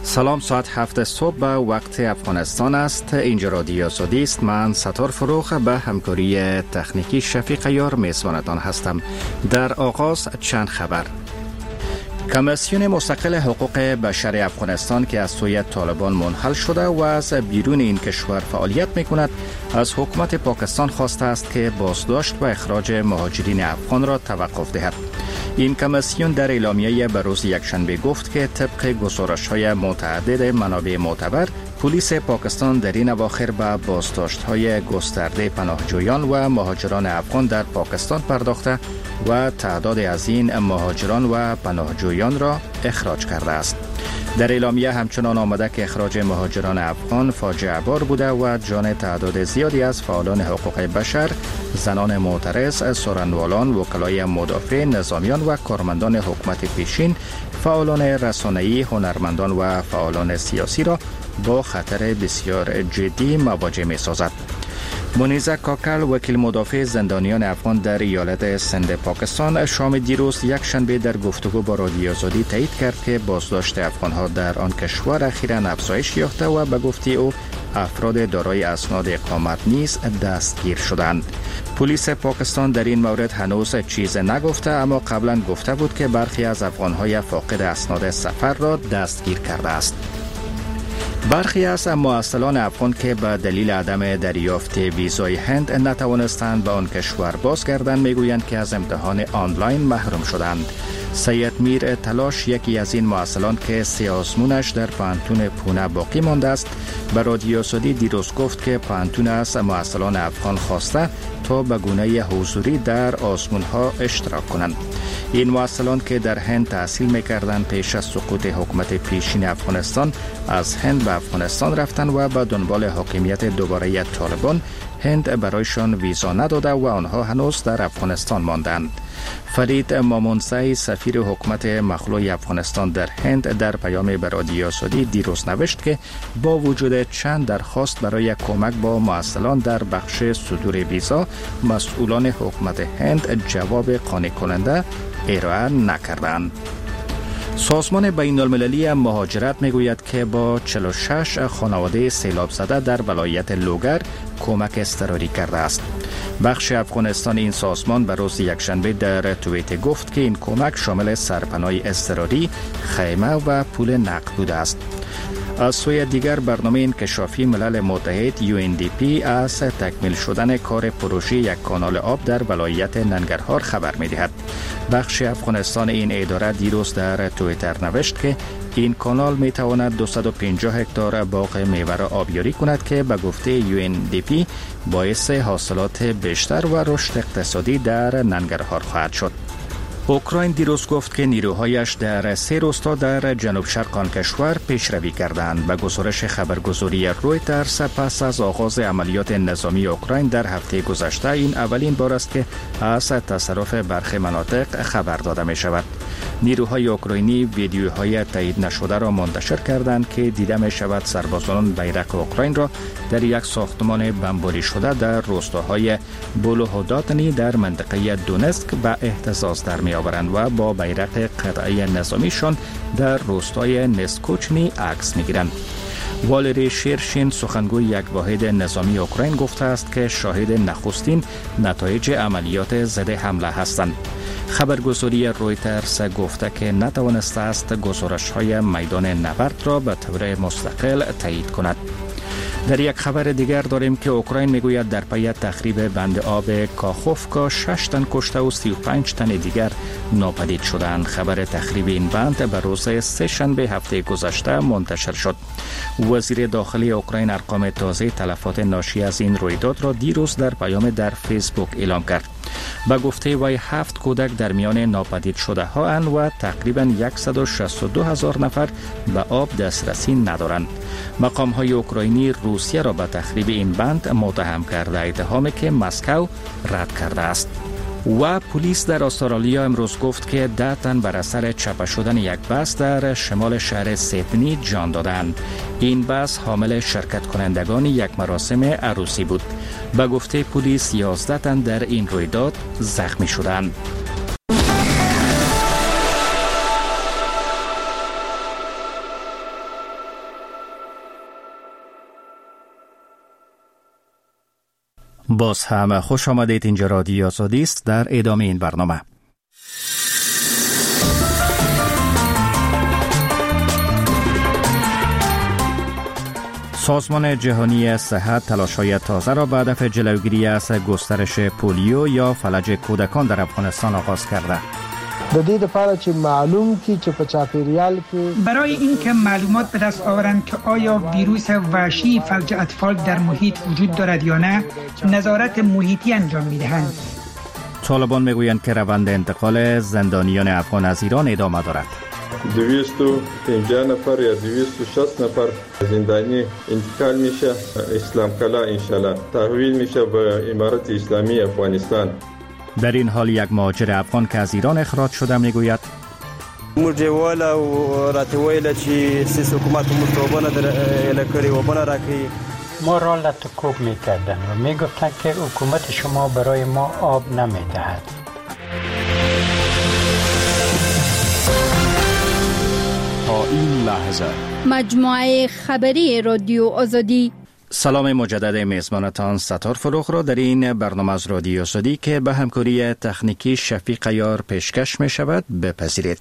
سلام، ساعت 7 صبح به وقت افغانستان است. اینجا رادیو آزادی است. من ستار فروغ به همکاری تکنیکی شفیق یار میزبانتان هستم. در آغاز چند خبر. کمیسیون مستقل حقوق بشر افغانستان که از سوی طالبان منحل شده و از بیرون این کشور فعالیت میکند، از حکومت پاکستان خواسته است که بازداشت و اخراج مهاجرین افغان را توقف دهد. این کمیسیون در اعلامیه به روز یکشنبه گفت که طبق گزارش‌های متعدد منابع معتبر، پلیس پاکستان در این اواخر به بازداشت‌های گسترده پناهجویان و مهاجران افغان در پاکستان پرداخته و تعداد از این مهاجران و پناهجویان را اخراج کرده است. در اعلامیه همچنان آمده که اخراج مهاجران افغان فاجعه بار بوده و جان تعداد زیادی از فعالان حقوق بشر، زنان معترض، سخنرانان، وکلای مدافع، نظامیان و کارمندان حکومت پیشین، فعالان رسانه‌ای، هنرمندان و فعالان سیاسی را با خطر بسیار جدی مواجه می‌سازد. منیزه کاکل، وکیل مدافع زندانیان افغان در ایالت سند پاکستان، شام دیروز یکشنبه در گفتگو با رادیو آزادی تایید کرد که بازداشت افغان‌ها در آن کشور اخیراً افزایش یافته و به گفته او افراد دارای اسناد اقامت نیز دستگیر شدند. پلیس پاکستان در این مورد هنوز چیز نگفته، اما قبلا گفته بود که برخی از افغان‌های فاقد اسناد سفر را دستگیر کرده است. برخی از معسلان افغان که به دلیل عدم دریافت ویزای هند نتوانستند به آن کشور بازگردند میگویند که از امتحان آنلاین محروم شدند. سید میر تلاش، یکی از این معسلان که 3 آزمونش در پانتون پونه باقی مانده است، به رادیو آزادی دیروز گفت که پانتون از معسلان افغان خواسته تا به گونه حضوری در آزمونها اشتراک کنند. این معسلان که در هند تحصیل میکردند پیش از سقوط حکومت پیشین افغانستان از هند به افغانستان رفتند و به دنبال حاکمیت دوباره طالبان هند برایشان ویزا نداده و آنها هنوز در افغانستان ماندند. فرید مامونزی، سفیر حکومت مخلوع افغانستان در هند، در پیام به رادیو آزادی دیروز نوشت که با وجود چند درخواست برای کمک با معسلان در بخش صدور ویزا، مسئولان حکومت هند جواب قانع کننده ارائه نکردند. سازمان بین المللی مهاجرت میگوید که با 46 خانواده سیلاب زده در ولایت لوگر کمک اضطراری کرده است. بخش افغانستان این سازمان به روز یکشنبه در توییت گفت که این کمک شامل سرپناه اضطراری، خیمه و پول نقد بوده است. از سوی دیگر برنامه انکشافی ملل متحد UNDP از تکمیل شدن کار پروژه یک کانال آب در ولایت ننگرهار خبر می‌دهد. بخش افغانستان این اداره دیروز در توییتر نوشت که این کانال می‌تواند 250 هکتار باغ میوه را آبیاری کند که به گفته UNDP باعث حاصلات بیشتر و رشد اقتصادی در ننگرهار خواهد شد. اوکراین دیروز گفت که نیروهایش در 3 روستا در جنوب شرق آن کشور پیشروی کردند. به گزارش خبرگزاری رویترز، پس از آغاز عملیات نظامی اوکراین در هفته گذشته، این اولین بار است که از تصرف برخی مناطق خبر داده می شود. نیروهای اوکراینی ویدیوهای تایید نشده را منتشر کردند که دیده می شود سربازان بیرق اوکراین را در یک ساختمان بمباری شده در روستاهای بولوهوداتنی در منطقه دونسک به اهتزاز در می آورند و با بیرق قطعه نظامیشان در روستای نسکوچنی عکس می گیرند. والری شیرشین، سخنگوی یک واحد نظامی اوکراین، گفته است که شاهد نخستین نتایج عملیات ضد حمله هستند. خبرگزاری رویترز گفته که نتوانسته است گزارش‌های میدان نبرد را به طور مستقل تایید کند. در یک خبر دیگر داریم که اوکراین میگوید در پی تخریب بند آب کاخوفکا 6 تن کشته و 35 تن دیگر ناپدید شدند. خبر تخریب این بند به روز سه‌شنبه هفته گذشته منتشر شد. وزیر داخلی اوکراین ارقام تازه تلفات ناشی از این رویداد را دیروز در پیام در فیسبوک اعلام کرد. به گفته وی 7 کودک در میان ناپدید شده ها اند و تقریبا 162,000 نفر به آب دسترسی ندارند. مقام های اوکراینی روسیه را به تخریب این بند متهم کرده، اتهامی که مسکو رد کرده است. و پلیس در استرالیا امروز گفت که 10 تن بر اثر چپه شدن یک بس در شمال شهر سیدنی جان دادند. این بس حامل شرکت کنندگان یک مراسم عروسی بود. به گفته پلیس 11 تن در این رویداد زخمی شدند. باز هم خوش آمدید. اینجا رادیو آزادی است. در ادامه این برنامه سازمان جهانی صحت تلاش‌های تازه را به هدف جلوگیری از گسترش پولیو یا فلج کودکان در افغانستان آغاز کرده. د دې لپاره چې معلوم کی چې په چاپیریال کې برای اینکه معلومات به دست آورند که آیا ویروس وحشی فلج اطفال در محیط وجود دارد یا نه، نظارت محیطی انجام می‌دهند. طالبان میگویند که روند انتقال زندانیان افغان از ایران ادامه دارد. 250 نفر یا 260 نفر زندانی انتقال میشه اسلام کلا انشالله تحویل میشه به امارت اسلامی افغانستان. در این حال یک مهاجر افغان که از ایران اخراج شده میگوید مجوال و راتویل چې سیس حکومت مطلوبانه در الکری و بنا راکی ما را لطکوب میکردن و میگفتن که حکومت شما برای ما آب نمیدهد. تا این لحظه مجموعه خبری رادیو آزادی. سلام مجدد میزبانتان ستار فروغ را در این برنامه از رادیو آزادی که به همکاری تکنیکی شفیق یار پیشکش می شود بپذیرید.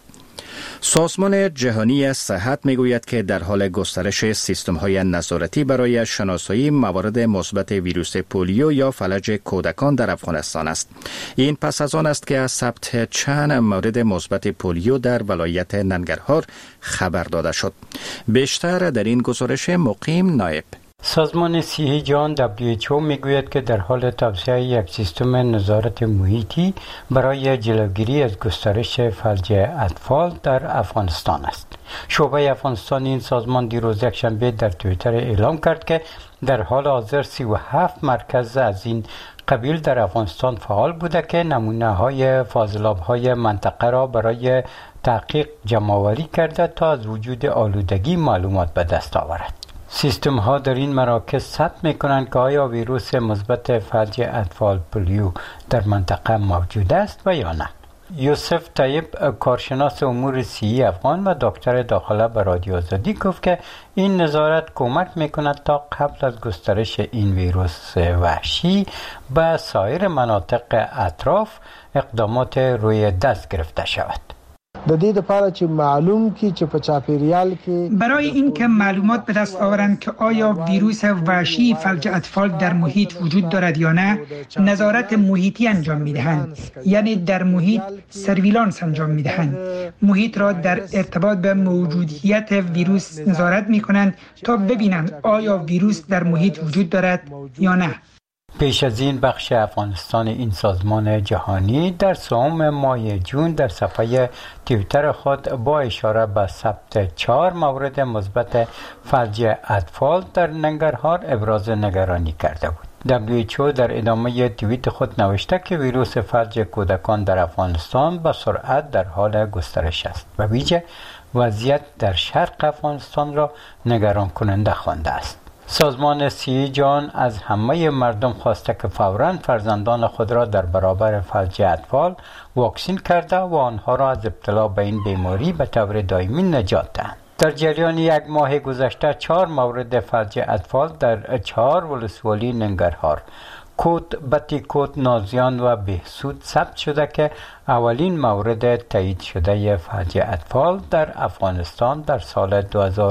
سازمان جهانی صحت می گوید که در حال گسترش سیستم های نظارتی برای شناسایی موارد مثبت ویروس پولیو یا فلج کودکان در افغانستان است. این پس از آن است که از ثبت چند مورد مثبت پولیو در ولایت ننگرهار خبر داده شد. بیشتر در این گزارش مقیم نایب. سازمان صحت جهان WHO میگوید که در حال توسعه یک سیستم نظارت محیطی برای جلوگیری از گسترش فلج اطفال در افغانستان است. شعبه افغانستان این سازمان دیروز یکشنبه در توییتر اعلام کرد که در حال حاضر 37 مرکز از این قبیل در افغانستان فعال بوده که نمونه‌های فاضلاب‌های منطقه را برای تحقیق جمع‌آوری کرده تا از وجود آلودگی معلومات به دست آورد. سیستم ها در این مراکز ثبت می کنند که آیا ویروس مثبت فلج اطفال پولیو در منطقه موجود است و یا نه. یوسف طیب کارشناس امور صحی افغان و دکتر داخله به رادیو آزادی گفت که این نظارت کمک می کند تا قبل از گسترش این ویروس وحشی به سایر مناطق اطراف اقدامات روی دست گرفته شود. د دې لپاره چې معلوم کی چې په چاپیریال کې برای اینکه معلومات به دست آورند که آیا ویروس وحشی فلج اطفال در محیط وجود دارد یا نه، نظارت محیطی انجام می‌دهند. یعنی در محیط سرویلانس انجام می‌دهند. محیط را در ارتباط به موجودیت ویروس نظارت می‌کنند تا ببینند آیا ویروس در محیط وجود دارد یا نه. پیش از این بخش افغانستان این سازمان جهانی در سوم ماه جون در صفحه توییتر خود با اشاره به ثبت 4 مورد مثبت فلج اطفال در ننگرهار ابراز نگرانی کرده بود. WHO در ادامه توییت خود نوشته که ویروس فلج کودکان در افغانستان با سرعت در حال گسترش است و ویژه وضعیت در شرق افغانستان را نگران کننده خوانده است. سازمان صحت جهان از همه مردم خواسته که فوراً فرزندان خود را در برابر فلج اطفال واکسین کرده و آنها را از ابتلا به این بیماری به طور دائمی نجات دهند. در جریان یک ماه گذشته 4 مورد فلج اطفال در 4 ولسوالی ننگرهار، کوت، بتی کوت، نازیان و بهسود ثبت شده که اولین مورد تایید شده فلج اطفال در افغانستان در سال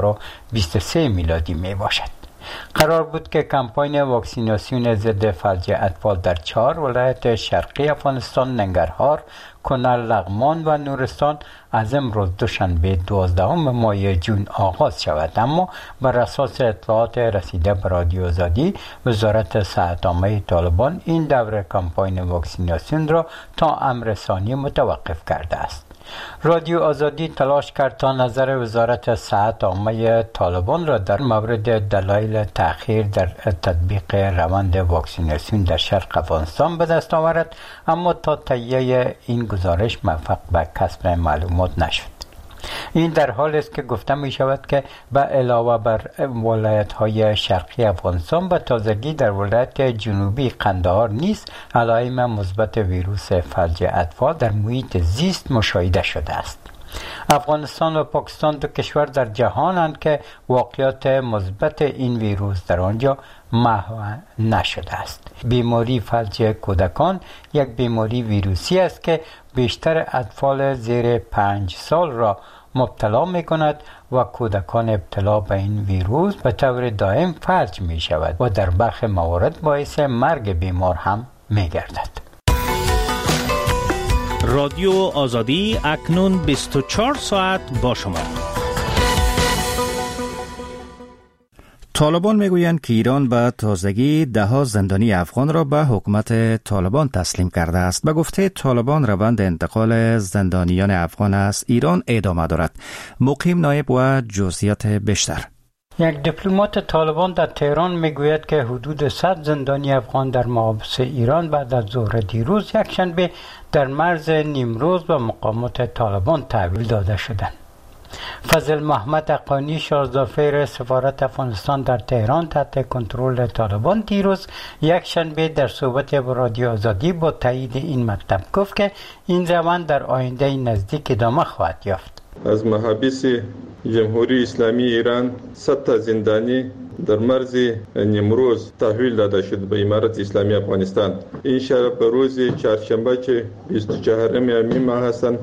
2023 میلادی می باشد. قرار بود که کمپاین واکسیناسیون ضد فلج اطفال در 4 ولایت شرقی افغانستان ننگرهار، کنر، لغمان و نورستان از امروز دوشنبه 12 ماه جون آغاز شود، اما بر اساس اطلاعات رسیده به رادیو آزادی وزارت صحت عامه طالبان این دوره کمپاین واکسیناسیون را تا امر ثانی متوقف کرده است. رادیو آزادی تلاش کرد تا نظر وزارت صحت عامه طالبان را در مورد دلایل تأخیر در تطبیق روند واکسیناسیون در شرق افغانستان به دست آورد، اما تا تهیه این گزارش موفق به کسب معلومات نشد. این در حالی است که گفته می شود که به علاوه بر ولایت‌های شرقی افغانستان به تازگی در ولایت جنوبی قندهار نیز علائم مثبت ویروس فلج اطفال در محیط زیست مشاهده شده است. افغانستان و پاکستان دو کشور در جهانند که واقعیت مثبت این ویروس در آنجا محو نشده است. بیماری فلج کودکان یک بیماری ویروسی است که بیشتر اطفال زیر 5 سال را مبتلا می کند و کودکان ابتلا به این ویروس به طور دائم فلج می شود و در برخی موارد باعث مرگ بیمار هم می گردد. رادیو آزادی اکنون 24 ساعت با شما. طالبان میگویند که ایران به تازگی 10 زندانی افغان را به حکومت طالبان تسلیم کرده است. به گفته طالبان روند انتقال زندانیان افغان از ایران ادامه دارد. مقیم نایب و جزئیات بیشتر. یک دیپلمات طالبان در تهران میگوید که حدود 100 زندانی افغان در محابس ایران بعد از ظهر دیروز یکشنبه در مرز نیمروز به مقامات طالبان تحویل داده شدند. فضل محمد حقانی شارژدافیر سفارت افغانستان در تهران تحت کنترل طالبان دیروز یکشنبه در صحبت با رادیو آزادی با تایید این مطلب گفت که این روند در آینده نزدیک ادامه خواهد یافت. از محابس جمهوری اسلامی ایران 100 تا زندانی در مرز نیمروز تحویل داده شد به امارت اسلامی افغانستان. این شب به روز چهارشنبه که 24 می ماه هستند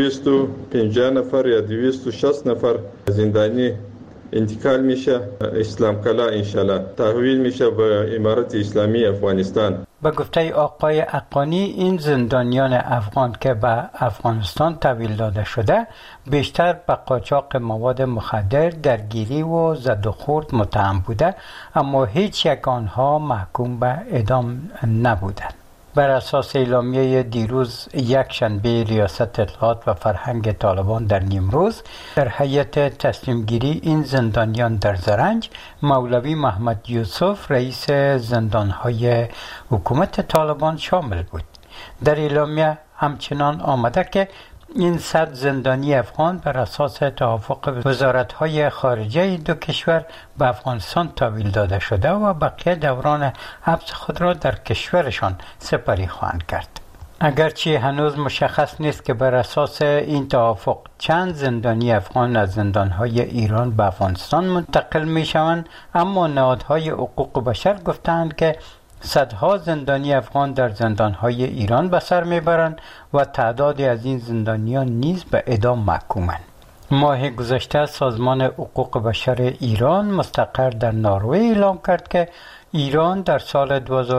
250 نفر یا 260 نفر زندانی انتقال میشه اسلام کلا انشالله تحویل میشه به امارت اسلامی افغانستان. به گفته آقای حقانی این زندانیان افغان که به افغانستان تحویل داده شده بیشتر به قاچاق مواد مخدر، درگیری و زد و خورد متهم بوده، اما هیچ یک آنها محکوم به اعدام نبودند. بر اساس اعلامیه دیروز یکشنبه ریاست اطلاعات و فرهنگ طالبان در نیمروز در هیئت تسلیمگیری این زندانیان در زرنج مولوی محمد یوسف رئیس زندانهای حکومت طالبان شامل بود. در اعلامیه همچنان آمده که این 100 زندانی افغان بر اساس توافق وزارت‌های خارجه دو کشور به افغانستان تحویل داده شده و بقیه دوران حبس خود را در کشورشان سپری خواهند کرد. اگرچه هنوز مشخص نیست که بر اساس این توافق چند زندانی افغان از زندان‌های ایران به افغانستان منتقل می‌شوند، اما نهادهای حقوق بشر گفتند که صدها زندانی افغان در زندان‌های ایران به سر میبرند و تعدادی از این زندانیان نیز به اعدام محکومند. ماه گذشته سازمان حقوق بشر ایران مستقر در نروژ اعلام کرد که ایران در سال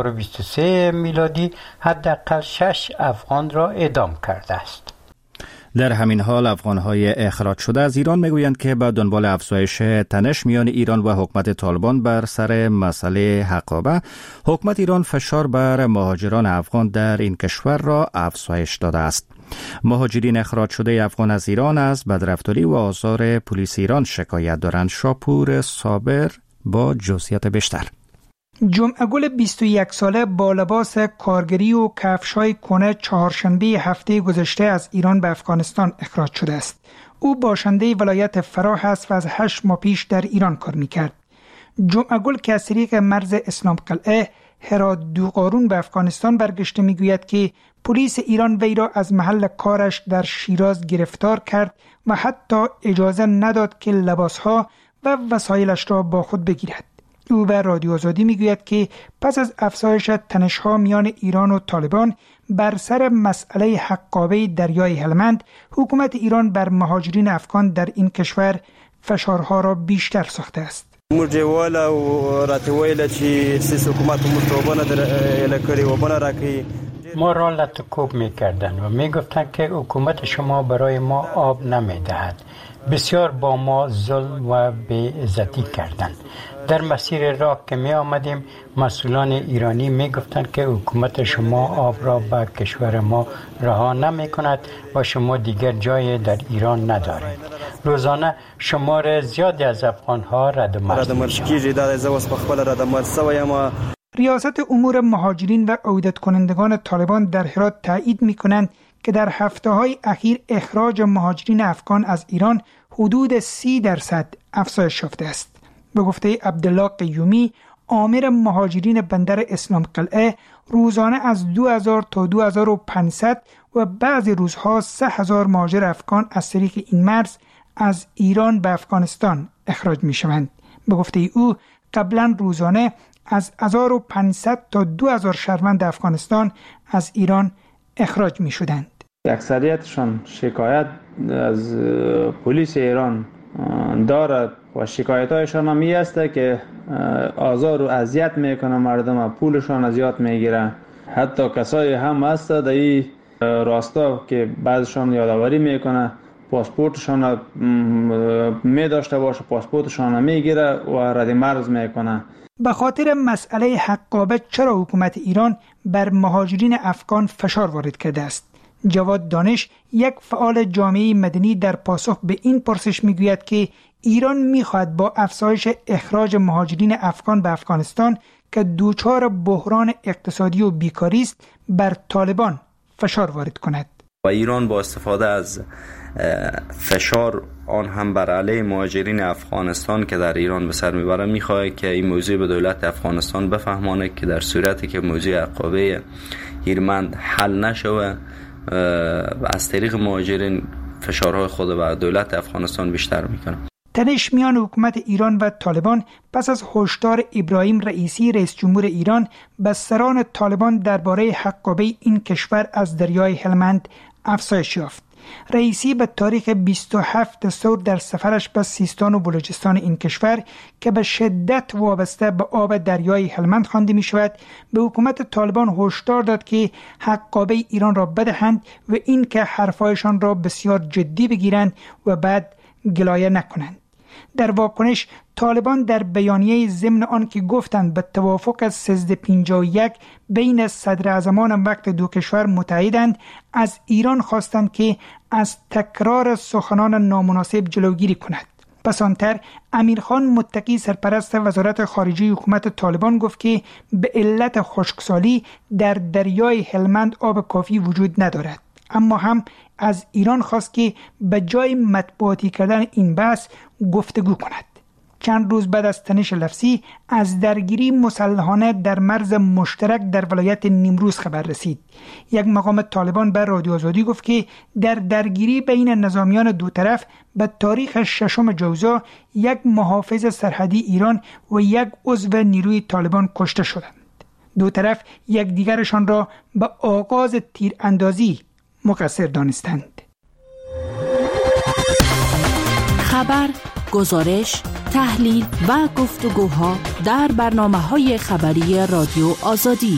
2023 میلادی حداقل 6 افغان را اعدام کرده است. در همین حال افغان‌های اخراج شده از ایران میگویند که به دنبال افزایش تنش میان ایران و حکومت طالبان بر سر مسئله حقابه، حکومت ایران فشار بر مهاجران افغان در این کشور را افزایش داده است. مهاجرین اخراج شده افغان از ایران از بدرفتاری و آزار پلیس ایران شکایت دارند. شاپور صابر با جزئیات بیشتر. جمعه گل 21 ساله با لباس کارگری و کفش‌های کهنه چهارشنبه هفته گذشته از ایران به افغانستان اخراج شده است. او باشنده ولایت فراه است و از 8 ماه پیش در ایران کار می‌کرد. جمعه گل که از طریق مرز اسلام قلعه هرات دوقارون به افغانستان برگشته میگوید که پلیس ایران وی را از محل کارش در شیراز گرفتار کرد و حتی اجازه نداد که لباسها و وسایلش را با خود بگیرد. او به رادیو آزادی میگوید که پس از افزایش تنش‌ها میان ایران و طالبان بر سر مسئله حقابه دریای هلمند، حکومت ایران بر مهاجرین افغان در این کشور فشارها را بیشتر ساخته است. مرجواله و راتویل چې سیس حکومت مستوبانه در الکری و بنا راکی ما را لطکوب می‌کردند و می‌گفتند که حکومت شما برای ما آب نمی‌دهد. بسیار با ما ظلم و بی‌عزتی کردند. در مسیر راه که می آمدیم مسئولان ایرانی می گفتند که حکومت شما آب را به کشور ما رها نمی کند و شما دیگر جای در ایران ندارید. روزانه شمار زیادی از افغان‌ها ردمرز ریاست امور مهاجرین و عودت کنندگان طالبان در هرات تایید می کنند که در هفته‌های اخیر اخراج مهاجرین افغان از ایران حدود 30% افزایش یافته است. به گفته عبدالله قیومی، آمر مهاجرین بندر اسلام قلعه، روزانه از 2000 تا 2500 و بعضی روزها 3000 مهاجر افغان از طریق این مرز از ایران به افغانستان اخراج می شوند. به گفته او قبلا روزانه از 1500 تا 2000 شهروند افغانستان از ایران اخراج می شدند. اکثریتشان شکایت از پلیس ایران دارد و شکایتایشان هم این است که آزار و اذیت میکنه مردم، پولشان زیاد میگیره. حتی کسایی هم هست در این راستا که بعضشان یادآوری میکنه پاسپورتشان می داشته باشه، پاسپورتشان میگیره و رد مرز میکنه. به خاطر مسئله حقابه چرا حکومت ایران بر مهاجرین افغان فشار وارد کرده است؟ جواد دانش، یک فعال جامعه مدنی، در پاسخ به این پرسش میگوید که ایران میخواهد با افزایش اخراج مهاجرین افغان به افغانستان که دوچار بحران اقتصادی و بیکاری است بر طالبان فشار وارد کند. و ایران با استفاده از فشار آن هم بر علیه مهاجرین افغانستان که در ایران به سر میبره میخواهد که این موضوع به دولت افغانستان بفهمانه که در صورتی که موضوع عقابه هیرمند حل نشوه از طریق مهاجرین فشارهای خود بر دولت افغانستان بیشتر میکنه. تنش میان حکومت ایران و طالبان پس از هشدار ابراهیم رئیسی رئیس جمهور ایران به سران طالبان درباره حقابه این کشور از دریای هلمند افزایش یافت. رئیسی به تاریخ 27 ثور در سفرش به سیستان و بلوچستان این کشور که به شدت وابسته به آب دریای هلمند خوانده می شود به حکومت طالبان هشدار داد که حقابه ایران را بدهند و این که حرفایشان را بسیار جدی بگیرند و بعد گلایه نکنند. در واکنش طالبان در بیانیه ضمن آن که گفتند به توافق از 1351 بین صدراعظمان وقت دو کشور متحدند، از ایران خواستند که از تکرار سخنان نامناسب جلوگیری کند. پس آنتر امیرخان متقی سرپرست وزارت خارجه حکومت طالبان گفت که به علت خشکسالی در دریای هلمند آب کافی وجود ندارد، اما هم از ایران خواست که به جای مطبوعاتی کردن این بحث گفتگو کند. چند روز بعد از تنش لفظی از درگیری مسلحانه در مرز مشترک در ولایت نیمروز خبر رسید. یک مقام طالبان به رادیو آزادی گفت که در درگیری بین نظامیان دو طرف به تاریخ 6 جوزا یک محافظ سرحدی ایران و یک عضو نیروی طالبان کشته شدند. دو طرف یکدیگرشان را به آغاز تیراندازی مقصر دانستند. خبر، گزارش، تحلیل و گفتگوها در برنامه‌های خبری رادیو آزادی.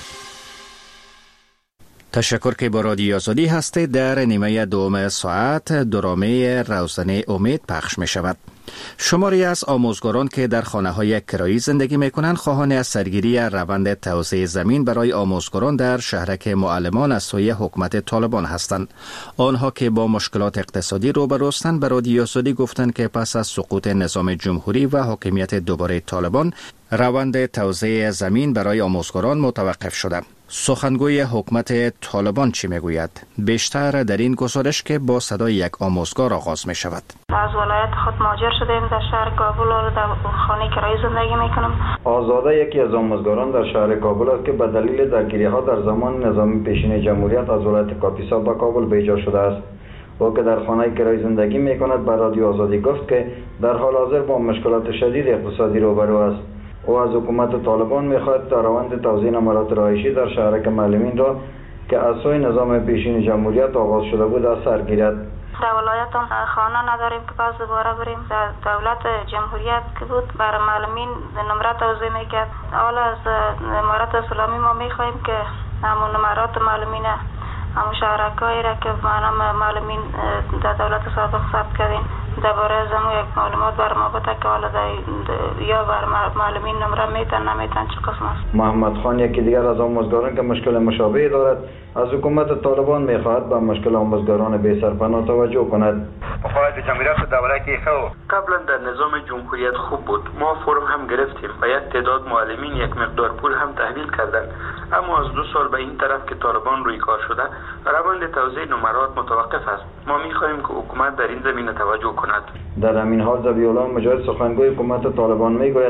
تشکر که با رادیو آزادی هستید. در نیمه دوم ساعت درامه روزنه امید پخش می شود. شماری از آموزگاران که در خانه‌های کرایی زندگی می‌کنند خواهان از سرگیری روند توزیع زمین برای آموزگاران در شهرک معلمان از سوی حکومت طالبان هستند. آنها که با مشکلات اقتصادی روبروستند به رادیو آزادی گفتند که پس از سقوط نظام جمهوری و حاکمیت دوباره طالبان روند توزیع زمین برای آموزگاران متوقف شده. سخنگوی حکومت طالبان چی میگوید؟ بیشتر در این گزارش که با صدای یک آموزگار آغاز می شود. از ولایت خود مهاجر شدیم، در شهر کابل و در خانه کرایی زندگی میکنم. آزاده یکی از آموزگاران در شهر کابل است که به دلیل درگیری ها در زمان نظام پیشین جمهوریت از ولایت کاپیسا به کابل بیجا شده است. او که در خانه کرایی زندگی میکند به رادیو آزادی گفت که در حال حاضر با مشکلات شدید اقتصادی روبرو است. او از حکومت طالبان میخواهد تا روند توزیع نمرات رهایشی در شهرک معلمین را که از سوی نظام پیشین جمهوریت آغاز شده بود از سر گیرد. در ولایت خانه نداریم که پس دوباره بریم. در دولت جمهوریت که بود برای معلمین نمرات توزیع میکرد. حالا از امارت اسلامی ما میخواهیم که همون نمرات معلمین همون شهرکایی را که معلمین در دولت سابق ثبت کردیم درباره از همون یک معلومات بر ما بده که حالا یا بر معلمین نمره میتن نمیتن چه قسم است. محمد خان یکی دیگر از آموزگاران که مشکل مشابهی دارد از حکومت طالبان میخواهد به مشکل آموزگاران بی سرپناه توجه کند. مخالف جمهوریت دولتی خو قبلا در نظام جمهوریت خوب بود. ما فرم هم گرفتیم و یک تعداد معلمین یک مقدار پول هم تحویل کردند، اما از 2 سال به این طرف که طالبان روی کار شده روند توزیع نمرات متوقف است. ما میخواهیم که حکومت در این زمینه توجه کند. در همین حال ذبیح الله مجاهد سخنگوی حکومت طالبان میگوید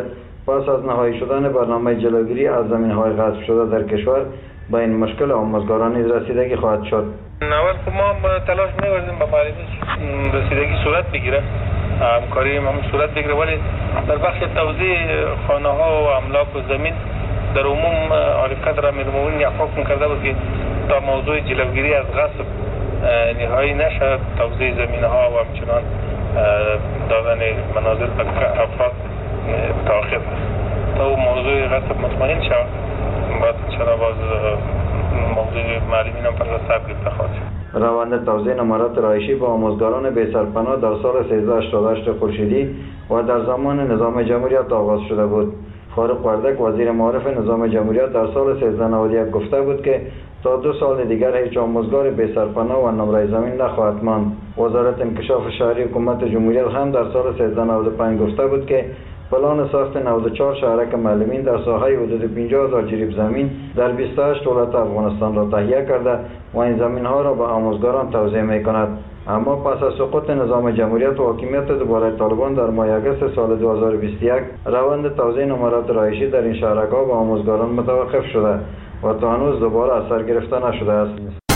پس از نهایی شدن برنامه جلوگیری از زمین‌های غصب شده در کشور به این مشکل آموزگاران نیز رسیدگی خواهد شد. اول که ما تلاش می‌کردیم به معلمی رسیدگی صورت بگیره، همکاری هم صورت بگیره، ولی در بخش توزیع خانه‌ها و املاک و زمین در عموم حرکت را می‌رمونیم یا حکم کرده بود که تا موضوع جلوگیری از غصب نهایی نشد، توزیع زمین‌ها و همچنان دادن منازل به افراد تأخیر تا موضوع غصب مطمئن شد. بعد چرا باز موضوع معلمین هم پر صبر بخواد. روند توزیع نمرات رهایشی با آموزگاران بی سرپناه در سال 1388 خورشیدی و در زمان نظام جمهوریت آغاز شده بود. فاروق وردک وزیر معارف نظام جمهوریت در سال 1391 گفته بود که تا 2 سال دیگر هیچ آموزگار بی سرپناه و نمره زمین نخواهد ماند. وزارت انکشاف شهری حکومت جمهوریت هم در سال 1395 گفته بود که پلان ساخت 94 شهرک معلمین در ساحه حدود 50,000 جریب زمین در 28 ولایت افغانستان را تهیه کرده و این زمین‌ها را به آموزگاران توزیع می‌کند. اما پس از سقوط نظام جمهوریت و حاکمیت دوباره طالبان در ماه اگست سال 2021 روند توزیع نمرات رهایشی در این شهرک‌ها به آموزگاران متوقف شده و تا هنوز دوباره از سر گرفته نشده است.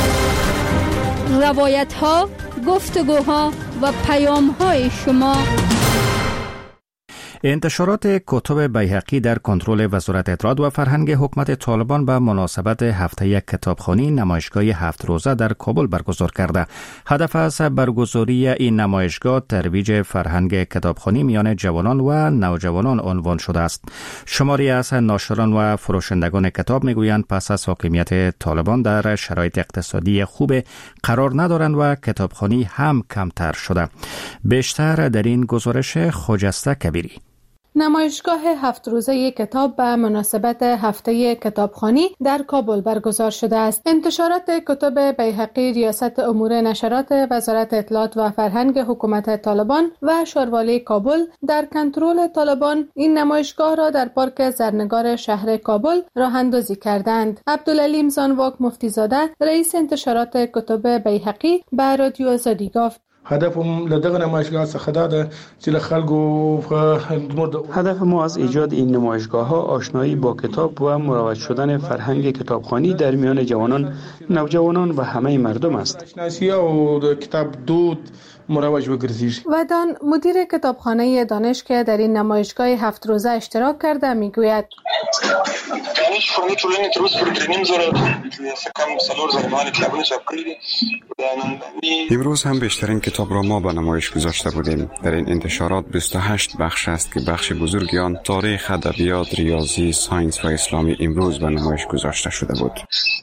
روایت‌ها، گفتگوها و پیام‌های شما. انتشارات کتب بیهقی در کنترل وزارت اطلاعات و فرهنگ حکومت طالبان به مناسبت هفته کتابخوانی نمایشگاه 7 روزه در کابل برگزار کرده. هدف از برگزاری این نمایشگاه ترویج فرهنگ کتابخوانی میان جوانان و نوجوانان عنوان شده است. شماری از ناشران و فروشندگان کتاب میگویند پس از حاکمیت طالبان در شرایط اقتصادی خوب قرار ندارند و کتابخوانی هم کمتر شده. بیشتر در این گزارش خجسته کبیری. نمایشگاه 7 روزه کتاب به مناسبت هفته کتابخوانی در کابل برگزار شده است. انتشارات کتب بیهقی ریاست امور نشرات وزارت اطلاعات و فرهنگ حکومت طالبان و شاروالی کابل در کنترل طالبان این نمایشگاه را در پارک زرنگار شهر کابل راه اندازی کردند. عبدالعلیم زانواک مفتیزاده رئیس انتشارات کتب بیهقی به رادیو آزادی گفت هدفم لدغه نمایشگاه څخه دا ده چې له خلکو هدف ما از ایجاد این نمایشگاه‌ها آشنایی با کتاب و مروج شدن فرهنگ کتابخوانی در میان جوانان، نوجوانان و همه مردم است. شناسی او د کتاب دود مروج وګرځي. ودان مدیر کتابخانه دانش که در این نمایشگاه 7 روزه اشتراک کرده میگوید دانش فنی ټولنې تر اوسه پر 3.5 زره کم څلور زره کتابونه چاپ کړي دي. امروز هم بیشترین کتاب را ما به نمایش گذاشته بودیم. در این انتشارات 28 بخش است که بخش بزرگی آن تاریخ، ادبیات، ریاضی، ساینس و اسلامی امروز به نمایش گذاشته شده بود.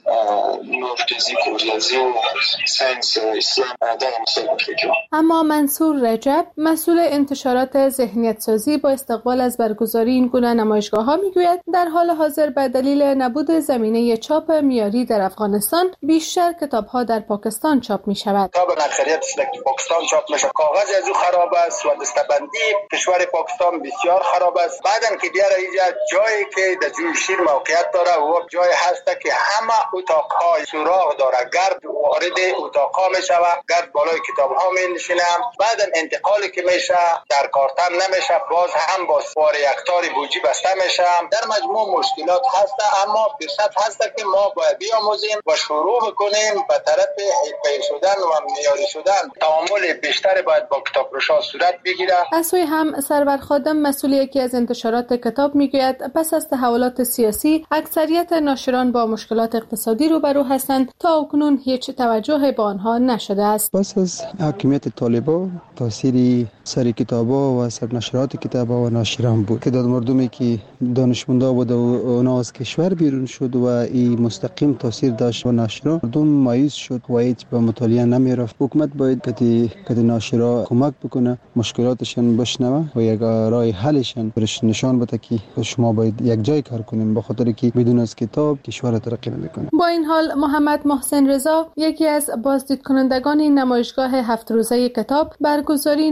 اما منصور رجب مسئول انتشارات ذهنیت سازی با استقبال از برگزاری این گونه نمایشگاه ها میگوید در حال حاضر به دلیل نبود زمینه چاپ معیاری در افغانستان بیشتر کتاب ها در پاکستان چاپ می شود. کتاب اکثریت در پاکستان چاپ میشه، کاغذ از او خراب است و دستبندی کشور پاکستان بسیار خراب است. بعدن که بیاره اینجا جایی که در جوی شیر موقعیت داره و جای هست که همه اتاق‌های سوراخ داره، گرد وارد اتاق‌ها میشه، گرد بالای کتاب‌ها می‌نشینم، بعدن انتقالی که میشه در کارتن نمیشه، باز هم با سوار یکتار بوجی بسته میشه. در مجموع مشکلات هست، اما فرصت هست که ما باید بیاموزیم و شروع کنیم به طرف حرفه‌ای شدن و معیاری شدن. تعامل بیشتر باید با کتابفروشان صورت بگیره. از سوی هم سرور خادم مسئول یکی از انتشارات کتاب میگوید پس از تحولات سیاسی اکثریت ناشران با مشکلات اقتصادی روبرو هستند، تا اکنون هیچ توجه به آنها نشده است. پس از حاکمیت طالبان تاثیر سر کتابا و سر نشرات کتابا و ناشران بود که در مردمی که دانشمندا بود و اونا از کشور بیرون شد و این مستقیم تاثیر داشت و ناشران مردم مایوس شد و هیچ به مطالعه نمیرفت. حکومت باید که ناشرا کمک بکنه، مشکلاتشان بشنوه و یک راه حلشان برش نشان بده که شما باید یک جای کار کنیم، به خاطر که بدون از کتاب کشور ترقی نمیکنه. با این حال محمد محسن رضا یکی از بازدید کنندگان این نمایشگاه 7 روزه کتاب برگزاری این گونه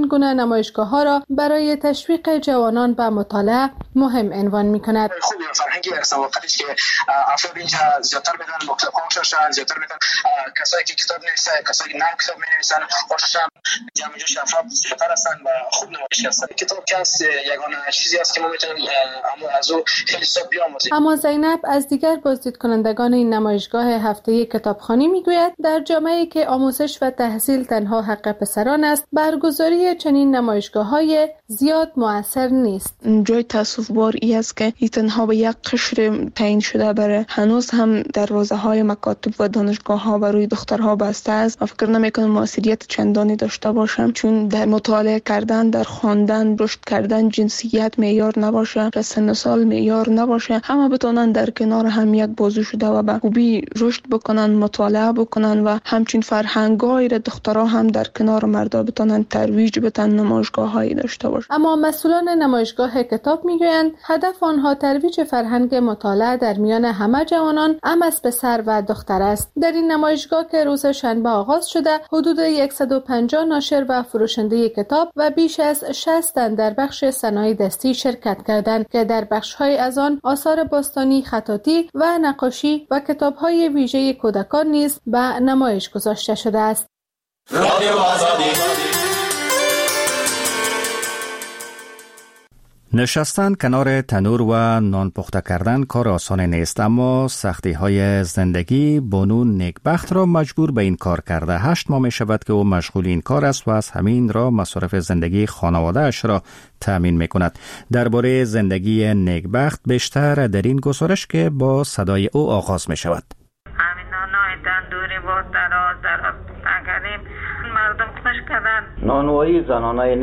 نمایشگاه‌ها را برای تشویق جوانان به مطالعه مهم عنوان می‌کند. خوب فرهنگی هستن وقتی که افراد اینجا زیادتر می‌دونن با کتاب‌ها آشنا زیادتر می‌دونن کسایی که کتاب نویسن کسایی که نام کتاب می‌نویسن آشنا جمع جوش افراد زیادتر هستن و خوب نمایش هستن. کتاب کس یگانه چیزی است که ما می‌تونیم از او خیلی ساب بیاموزیم. اما زینب از دیگر بازدید کنندگان این نمایشگاه هفته کتابخوانی میگوید در جامعه‌ای که آموزش و تحصیل تنها حق پسران است برگزاری چنین نمایشگاه‌های زیاد مؤثر نیست. جای تأسف‌بار ای است که این تنها به یک قشر تعیین شده بره. هنوز هم دروازه‌های مکاتب و دانشگاه‌ها بر روی دخترها بسته است. من فکر نمی‌کنم موثریت چندانی داشته باشم چون در مطالعه کردن، در خواندن، رشد کردن جنسیت معیار نباشه، سن سال معیار نباشه. همه بتونن در کنار هم یک بازو شده و به خوبی رشد بکنن، مطالعه بکنن و همچین فرهنگ‌هایی را دخترها هم در کنار مردا بتونن ترویج بدن، نمایشگاه‌هایی داشته باشن. اما مسئولان نمایشگاه کتاب میگویند هدف آنها ترویج فرهنگ مطالعه در میان همه جوانان، ام از پسر و دختر است. در این نمایشگاه که روز شنبه آغاز شده، حدود 150 ناشر و فروشنده کتاب و بیش از 60 تن در بخش صنایع دستی شرکت کردند که در بخش‌های از آن آثار باستانی، خطاطی و نقاشی و کتاب‌های ویژه کودکان نیز به نمایش گذاشته شده است. رادیو آزادی. نشستن کنار تنور و نان پخته کردن کار آسان نیست، اما سختی های زندگی بانو نیکبخت را مجبور به این کار کرده. 8 ماه می شود که او مشغول این کار است و از همین را مصارف زندگی خانواده اش را تأمین می کند. درباره زندگی نیکبخت بیشتر در این گزارش که با صدای او آغاز می شود. همین نانای تندوری با دراز کردیم مردم خوش کردن. نانوایی زنانه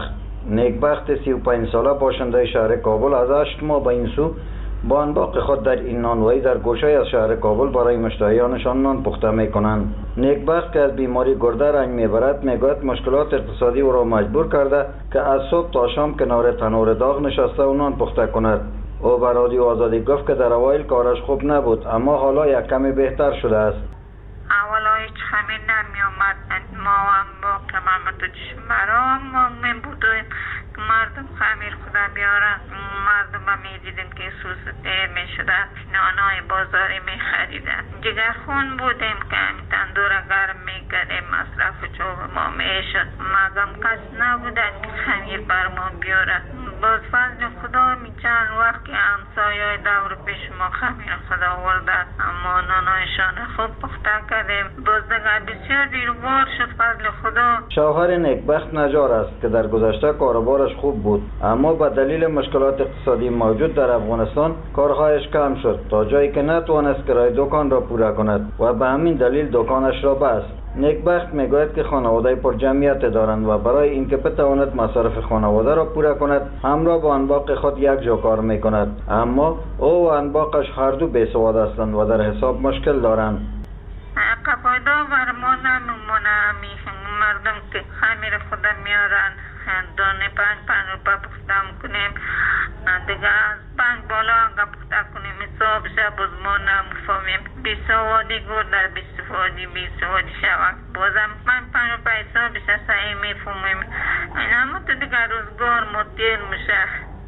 نیکبخت 35 ساله باشنده شهر کابل از 8 ماه به این سو با انباق خود در این نانوایی در گوشه از شهر کابل برای مشتریانشان نان پخته می کنند. نیکبخت که از بیماری گرده رنج میبرد میگوید مشکلات اقتصادی او را مجبور کرده که از صبح تا شام کنار تنور داغ نشسته و نان پخته کند. او به رادیو آزادی گفت که در اوایل کارش خوب نبود، اما حالا یک کمی بهتر شده است. اولا هیچ خمیر نمی آمد، ما هم با کمامت چشمرا ما می بودیم که مردم خمیر خدا بیارن. مردم هم می دیدیم که سوز دیر می شده، نانای بازاری می خریدن. جگرخون بودیم که همین تندور گرم می کردیم، مصرف چوب ما می شد. مگم کس نبودن که خمیر بر ما بیارن. باز فضل خدا می چند وقت که همسایه دور پیش ما خمیر خدا وردن، اما نانایشان خوب پخته کردیم. باز دیگر بسیار دیروار شد فضل خدا. شوهر نیکبخت نجار است که در گذشته کاروبارش خوب بود، اما به دلیل مشکلات اقتصادی موجود در افغانستان کارهایش کم شد تا جایی که نتوانست کرایه دکان را پوره کند و به همین دلیل دکانش را بست. نیکبخت میگوید که خانواده پر جمعیت دارند و برای اینکه بتواند مصارف خانواده را پوره کند همراه با انباق خود یک جا کار میکند، اما او و انباقش هر دو بیسواد هستند و در حساب مشکل دارند. قبایدا بر ما نمیمونه، مردم که خمیر خدا میارن دانه 5 روپه پخته میکنیم، دیگه از 5 بالا اگه پخته کنیم حساب شب باز ما نمیفهمیم. بیسوادی گور در بیسوادی شود بازم 5 روپه حساب شد صحیح میفهمیم. این همه تو دیگه روزگار مدیر میشه.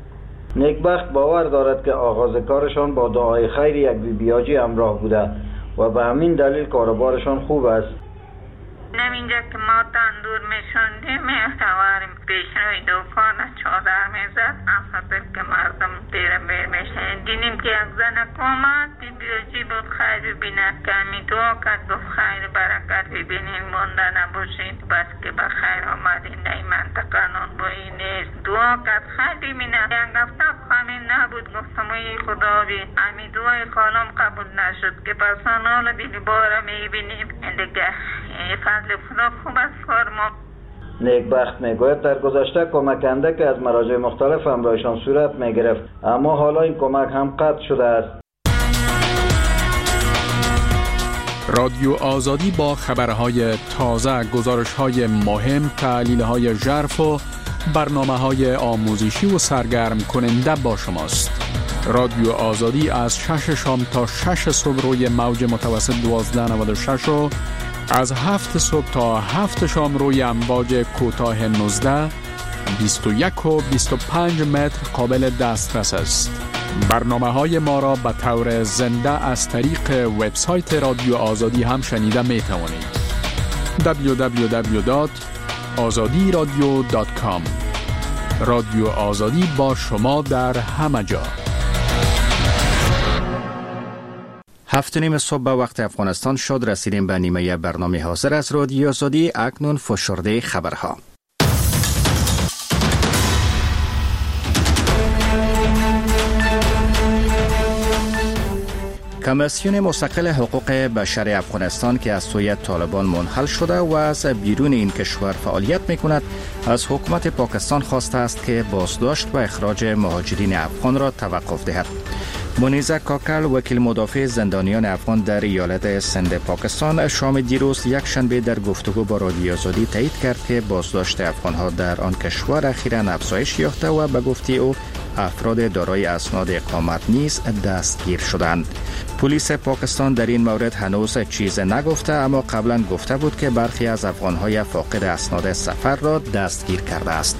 نیکبخت باور دارد که آغاز کارشان با دعای خیر یک بیاجی همراه بوده و به همین دلیل کاروبارشان خوب است. اینجا که ما تندور میشوندیم میتواریم پیش روی دکان چادر میزد افضل که مردم دیر بیر میشه. دیدیم که یک زن کامد بیاجی بود خیر ببینه که همی دعا کرد گفت خیر برکت ببینیم مونده نباشید بس که بخیر آمدین در این منطقه نان بایی نیست. دعا کرد خیر ببینه یک هفته همین نبود گفتم ای خدا بی همی دعای خالم قبول نشد که پسان حال دیدی باره میبینیم دیگه فضل خدا خوب است فرما. نیکبخت میگوید در گذشته کمک که از مراجع مختلف همراهشان صورت میگرفت، اما حالا این کمک هم قطع شده است. رادیو آزادی با خبرهای تازه، گزارش‌های مهم، تحلیل‌های ژرف و برنامه‌های آموزشی و سرگرم کننده با شماست. رادیو آزادی از 6 شام تا 6 صبح روی موج متوسط 1296 و از 7 صبح تا 7 شام روی امواج کوتاه 19 21 و 25 متر قابل دسترس است. برنامه‌های ما را به طور زنده از طریق وبسایت رادیو آزادی هم شنیده می توانید. www.azadiradio.com. رادیو آزادی با شما در همه جا. 7:30 صبح به وقت افغانستان شد. رسیدیم به نیمه برنامه حاضر از رادیو آزادی. اکنون فشرده خبرها. کمیسیون مستقل حقوق بشر افغانستان که از سوی طالبان منحل شده و از بیرون این کشور فعالیت می‌کند، از حکومت پاکستان خواسته است که بازداشت و اخراج مهاجرین افغان را توقف دهد. منیزه کاکل، وکیل مدافع زندانیان افغان در ایالت سند پاکستان، شام دیروز یک شنبه در گفتگو با رادیو آزادی تایید کرد که بازداشت افغان‌ها در آن کشور اخیراً افزایش یافته و به گفته او افراد دارای اسناد اقامت نیز دستگیر شدند. پلیس پاکستان در این مورد هنوز چیز نگفته، اما قبلا گفته بود که برخی از افغان‌های فاقد اسناد سفر را دستگیر کرده است.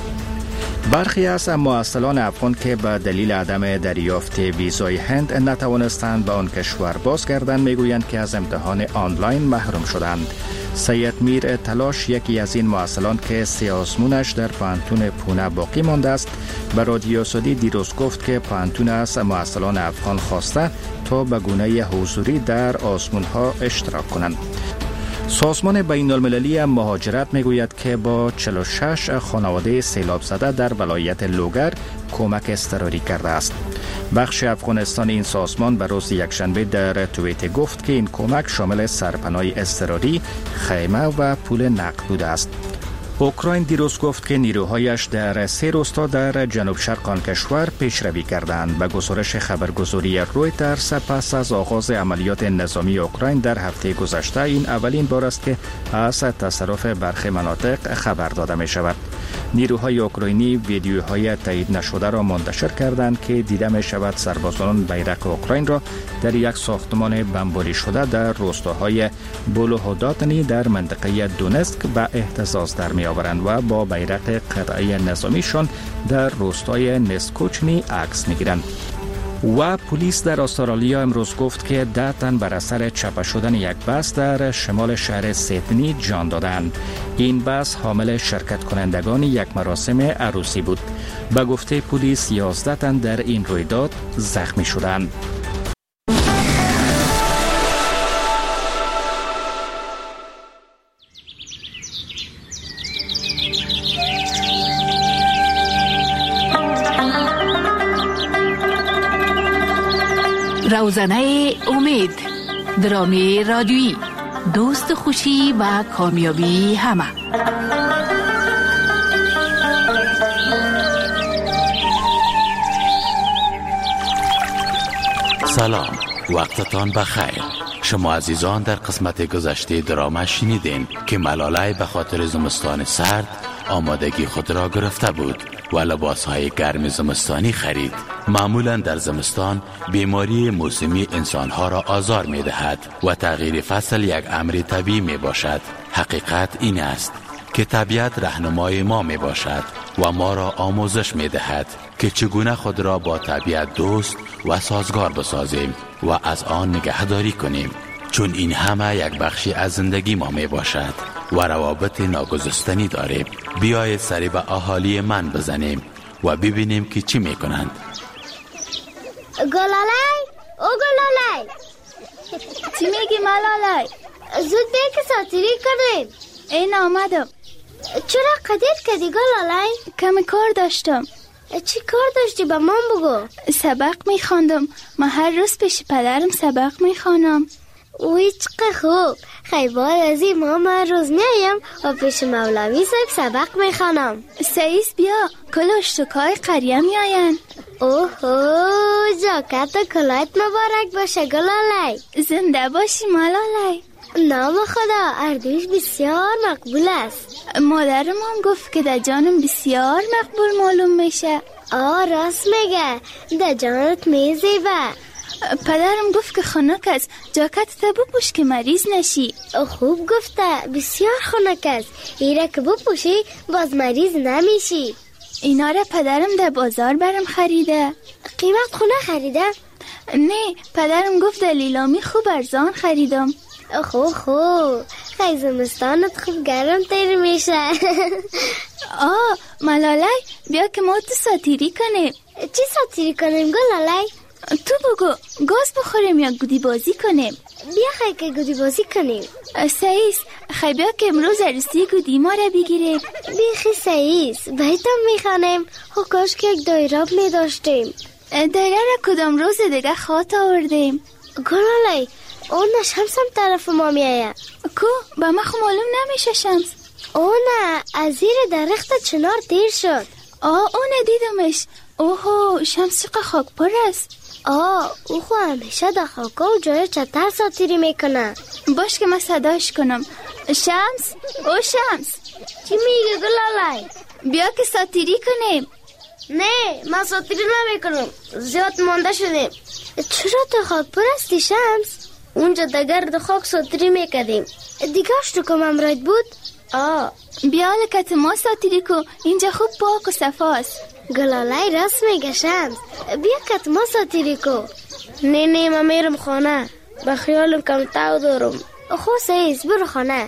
برخی از معسلان افغان که به دلیل عدم دریافت ویزای هند نتوانستند به آن کشور بازگردند میگویند که از امتحان آنلاین محروم شدند. سید میر تلاش، یکی از این معسلان که 3 آزمونش در پانتون پونه باقی مانده است، به رادیو آزادی دیروز گفت که پانتون از معسلان افغان خواسته تا به گونه حضوری در آزمونها اشتراک کنند. سازمان بین المللی مهاجرت میگوید که با 46 خانواده سیلاب زده در ولایت لوگر کمک اضطراری کرده است. بخش افغانستان این سازمان به روز یکشنبه در توییت گفت که این کمک شامل سرپناه اضطراری، خیمه و پول نقد بوده است. اوکراین دیروز گفت که نیروهایش در 3 روستا در جنوب شرق آن کشور پیشروی کردند. به گزارش خبرگزاری رویترز، پس از آغاز عملیات نظامی اوکراین در هفته گذشته، این اولین بار است که از تصرف برخی مناطق خبر داده می شود. نیروهای اوکراینی ویدیوهای تایید نشده را منتشر کردند که دیده می شود سربازان بیرق اوکراین را در یک ساختمان بمباری شده در روستاهای بولوهوداتنی در منطقه دونسک به اهتزاز در می آورند و با بیرق قطعه نظامیشان در روستای نسکوچنی عکس می گیرند. و پلیس در استرالیا امروز گفت که 10 تن بر اثر چپه شدن یک بس در شمال شهر سیدنی جان دادند. این بس حامل شرکت کنندگان یک مراسم عروسی بود. به گفته پلیس 11 تن در این رویداد زخمی شدند. روزنه امید، درامی رادیویی، دوست خوشی و کامیابی همه. سلام، وقتتان بخیر. شما عزیزان در قسمت گذشته دراما شنیدین که ملاله به خاطر زمستان سرد آمادگی خود را گرفته بود و لباسهای گرم زمستانی خرید. معمولا در زمستان بیماری موسمی انسانها را آزار می دهد و تغییر فصل یک امر طبیعی می باشد. حقیقت این است که طبیعت رهنمای ما می باشد و ما را آموزش می دهد که چگونه خود را با طبیعت دوست و سازگار بسازیم و از آن نگهداری کنیم، چون این همه یک بخشی از زندگی ما می باشد و روابط ناگسستنی داریم. بیایید سری به اهالی من بزنیم و ببینیم که چی می کنند. گلالای، او گلالای، چی میگی ملالای؟ زود بیا که ساتیری کنیم. این آمدم. چرا قدیر کردی گلالای؟ کمی کار داشتم. چی کار داشتی به من بگو؟ سبق میخواندم. من هر روز پیش پدرم سبق میخوانم. اوی چقدر خوب. خیبار از این من روز میایم و پیش مولوی صاحب سبق میخوانم. سعیس بیا، کل اشتکای قریه میاین. اوهو، جاکت و کلایت مبارک باشه گلالای. زنده باشی ملالای. نام خدا، اردوش بسیار مقبول است. مادرم هم گفت که در جانم بسیار مقبول معلوم میشه. راست میگه، در جانت میزیبه. پدرم گفت که خنک است، جاکت تا بپوش که مریض نشی. خوب گفته، بسیار خنک است. ایره که بپوشی باز مریض نمیشی. اینا را پدرم در بازار برم خریده. قیمت خونه خریده؟ نه، پدرم گفت در لیلامی خوب ارزان خریدم. خوب خیلی زمستانت خوب گرم تیر میشه. ملاله بیا که ما تو ساتیری کنیم. چی ساتیری کنیم گلاله؟ تو بگو، گاز بخوریم یا گودی بازی کنیم؟ بیا خیلی که گودی بازی کنیم. سعیس، خیلی بیا که امروز عروسی گودی ما را بگیریم. بیخی سعیس، بایتم میخوانیم. کاش که یک دایره میداشتیم. دایره را کدام روز دیگه خواهد آوردیم. گلاله اون شمس هم طرف ما میایه. کو؟ با ما خو معلوم نمیشه شمس. نه، از زیر درخت چنار دیر شد. اون دیدمش. اوه، شمس چقدر خاک پر است. او خو همیشه در خاکا و جای چتر ساتیری میکنه. باش که من صداش کنم. شمس، او شمس. چی میگه گلاله؟ بیا که ساتیری کنیم. نه، من ساتیری نمیکنم، زیاد مانده شدیم. چرا تو خاک پر استی شمس؟ اونجا در گرد خاک ساتیری میکردیم. دیگهش تو کم امراید بود؟ بیا لکت ما ساتیری کو، اینجا خوب پاک و صفاست. گلاله راست میگه شمس، بیا کت ما ساتیری کو. نه من میرم خانه، به خیالم کم تاو دارم. خو سعیس برو خانه.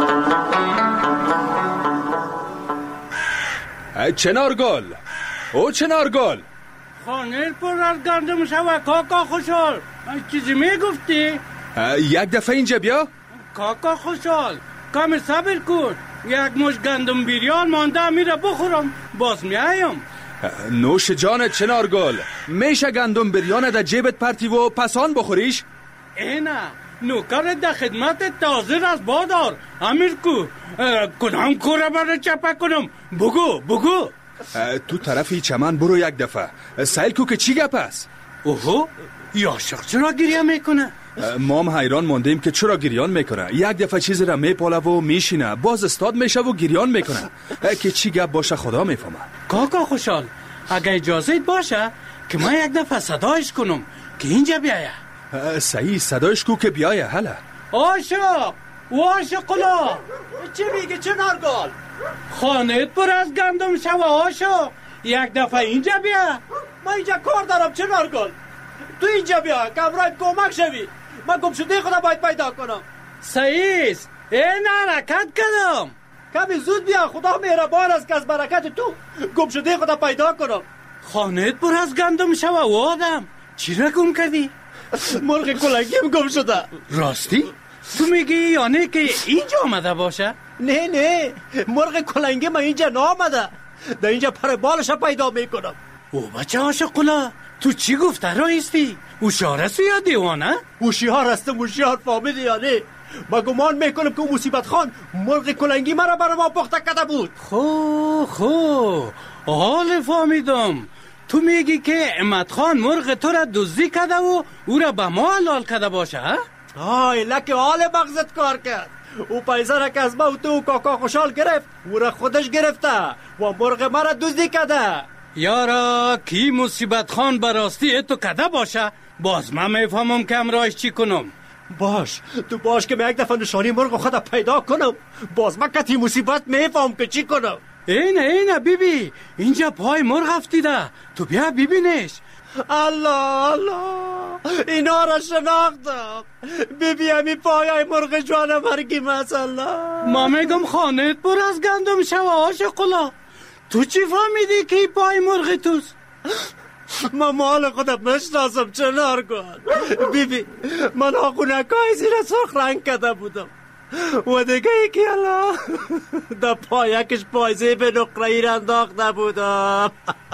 چنارگل، او چنارگل، خانه پر از گندم شوه. کاکا خوشحال، چیزی میگفتی؟ یک دفعه اینجا بیا. کاکا خوشحال، کم صبر کن، یک مش گندم بیریان مانده، میره بخورم باز میایم. نوش جانت چنارگل، میشه گندم بیریان در جیبت پرتی و پسان بخوریش؟ اینه نوکرت در خدمت تازه از بادار. امیر کو کدام کوره برای چپه کنم؟ بگو. تو طرفی چمن برو یک دفعه، سیل کو که چی گپ است؟ اوهو، یاشق چرا گریه میکنه؟ ما هم حیران موندیم که چرا گریان میکنه. یک دفعه چیزی را میپاله و میشینه، باز استاد میشه و گریان میکنه. که چی گپ باشه خدا میفهمه. کاکا خوشحال، اگه اجازه باشه که من یک دفعه صدایش کنم که اینجا بیایه. صحیح، صدایش کو که بیایه. هلا عاشق قلا، چی میگه چنارگل؟ خانهت پر از گندم شوه. عاشق یک دفعه اینجا بیا. من اینجا کار دارم چنارگل، تو اینجا بیا که امرایت کمک شوی. من گم شده خدا باید پیدا کنم. سعیس، این حرکت کردم. کمی زود بیا، خدا مهربان است که از برکت تو گم شده خدا پیدا کنم. خانهت پر از گندم شوه و آدم چی را گم کردی؟ مرغ کلنگیم گم شده. راستی؟ تو میگی یعنی که اینجا آمده باشه؟ نه، مرغ کلنگی من اینجا نامده، در اینجا پر بالش پیدا میکنم. او بچه عاشق قلا، تو چی گفته رایستی؟ هوشیار هستی یا دیوانه؟ هوشیار هستم، هوشیار فهمیدی یا نه؟ من گمان میکنم که مصیبت خان مرغ کلنگی مرا برای ما پخته کرده بود. خو حال فهمیدم. تو میگی که امت خان مرغ تو را دزدی کرده و او را به ما حلال کرده باشه؟ لکه حال مغزت کار کرد. او پیسه را که از ما و تو کاکا خوشحال گرفت، او را خودش گرفته و مرغ مرا دزدی کرده. یارا کی مصیبت خان براستی تو کده باشه، باز من میفهمم که امرایش چی کنم. تو باش که من یک دفعه نشانی مرغ خود پیدا کنم، باز من کتی مصیبت میفهم که چی کنم. اینه بیبی، اینجا پای مرغ افتیده، تو بیا ببینش. الله اینا را شناختم. بیبی همی پایای مرغ جوانه مرگی مثلا. ما میگم خانهت پر از گندم شوه. عاشق قلا، تو چی فهمیدی که پای مرغ توست؟ من مال خودم مشناسم چنارگل. بیبی من آقونکای زیر سرخ رنگ کرده بودم و دیگه یکی الله در پایکش پایزه به نقره‌ای را انداخته بودم.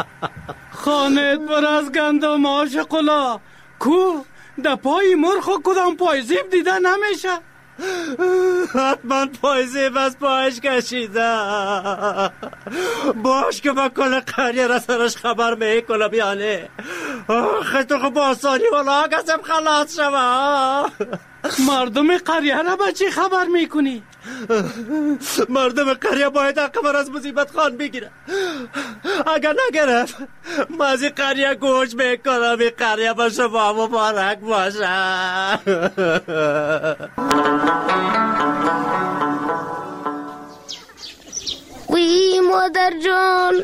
خانهت پر از گندم. عاشق قلا، کو در پای مرغ کدام پایزیب دیده نمیشه؟ حتما پایزیب از پایش کشیده. باش که من کل قریه را سرش خبر میکنم یا نه. تو خب آسانی والا کسیم خلاص شما. مردم قریه را با چی خبر میکنی؟ مردم قریه باید حق از مصیبت خان بگیره. اگر نگرفت من از این قریه گوش میکنم. این قریه با شما مبارک باشه. وی مادر جان،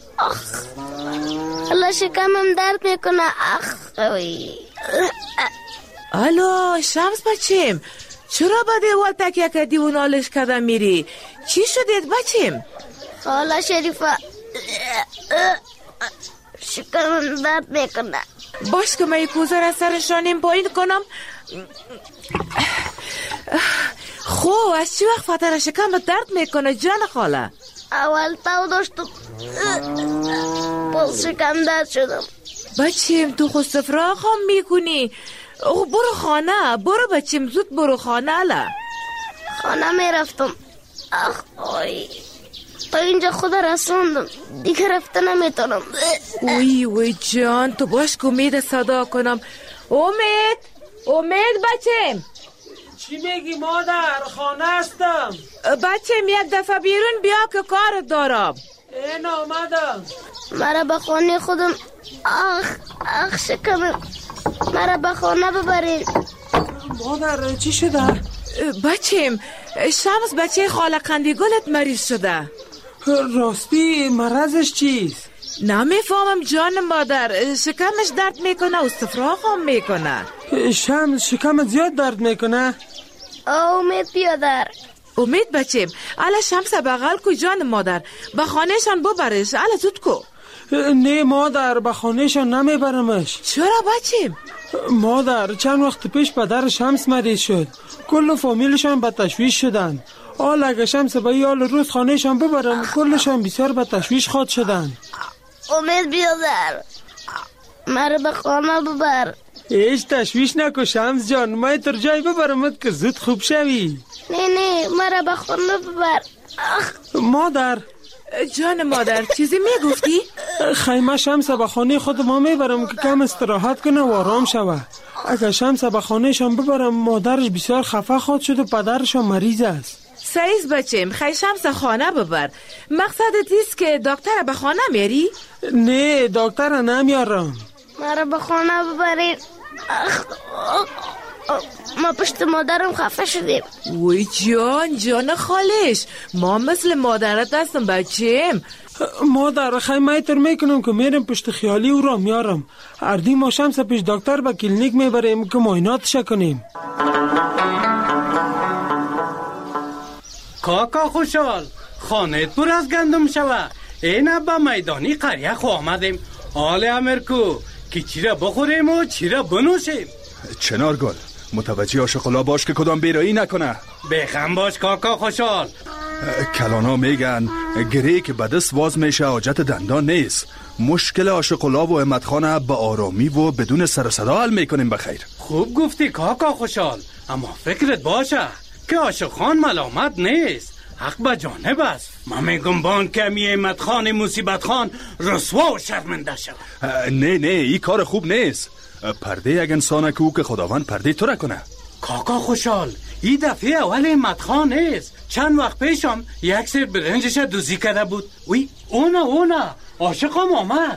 الله شکمم درد میکنه. وی الو شمس بچیم، چرا با دیوال تکیه کردی و نالش کردم میری؟ چی شدید بچیم؟ خاله شریفه شکمم درد میکنه. باش که من یک کوزه را سرشانیم پایین کنم. خب از چی وقت فتر شکم درد میکنه جان خاله؟ اول تاو داشتم باز شکم درد شدم. بچیم تو خود سفراغ هم میکنی؟ برو خانه، برو بچیم زود برو خانه. الا خانه میرفتم. تا اینجا خود رسوندم دیگه رفته نمیتونم. وی جان تو باش که امید صدا کنم. امید بچیم. چی میگی مادر؟ خانه هستم. بچیم یک دفعه بیرون بیا که کار دارم. این آمدم. مرا به خانه خودم. شکمم مرا به خانه ببرین. مادر چی شده؟ بچیم شمس بچه خاله قندیگلت مریض شده. راستی مرضش چیست؟ نمیفهمم جان مادر. شکمش درد میکنه و استفراغ هم میکنه. شمس شکمت زیاد درد میکنه؟ امید بیادر. امید بچیم الا شمس بغل کو جان مادر، به خانهشان ببرش. الا زود کو. نه مادر به خانهشان نمیبرمش. چرا بچیم؟ مادر چند وقت پیش پدر شمس مریض شد، کل فامیلشان به تشویش شدن. حال اگه شمس به یال روز خانهشان ببرم کلشان بسیار به تشویش خواد شدن. امید بیادر مرا به خانه ببر. هیچ تشویش نکن شمس جان، من تر جای ببرمت که زود خوب شوی. نه مرا به خانه ببر. مادر جان مادر چیزی میگفتی؟ خیمه شمس به خانه خود ما میبرم که کم استراحت کنه و آرام شوه. اگه شمس به خانهشان ببرم مادرش بسیار خفه خواهد شد و پدرشان مریض است. سعیز بچیم خیلی شمس خانه ببر. مقصدت ایست که دکتر به خانه میری؟ نه دکتر نمیارم. مرا به خانه ببرید. ما پشت مادرم خفه شدیم. وی جان خالش، ما مثل مادرت هستم بچیم. مادر خیمه تر میکنم که میرم پشت خیالی او را میارم. اردی ما شمس پیش دکتر به کلینیک میبریم که معایناتش کنیم. کاکا خوشحال، خانهت پر از گندم شوه. این با میدانی قریه خو آمدیم. حال امرکو که چی را بخوریم و چی را بنوشیم. چنارگل متوجه آشقلا باش که کدام بیرایی نکنه. بخم باش کاکا خوشحال. کلانا میگن گری که به دست واز میشه حاجت دندان نیست. مشکل آشقلا و امتخانه به آرامی و بدون سر صدا حل میکنیم. بخیر خوب گفتی کاکا خوشحال، اما فکرت باشه که عاشق خان ملامت نیست، حق به جانب است. من میگم بان کمی امت خان مصیبت خان رسوا و شرمنده شد. نه این کار خوب نیست. پرده یک انسانه که خداوند پرده تو را کنه. کاکا خوشحال این دفعه اول امت خان نیست. چند وقت پیشم یک سر برنجش دوزی کرده بود. وی اونا عاشقم آمد.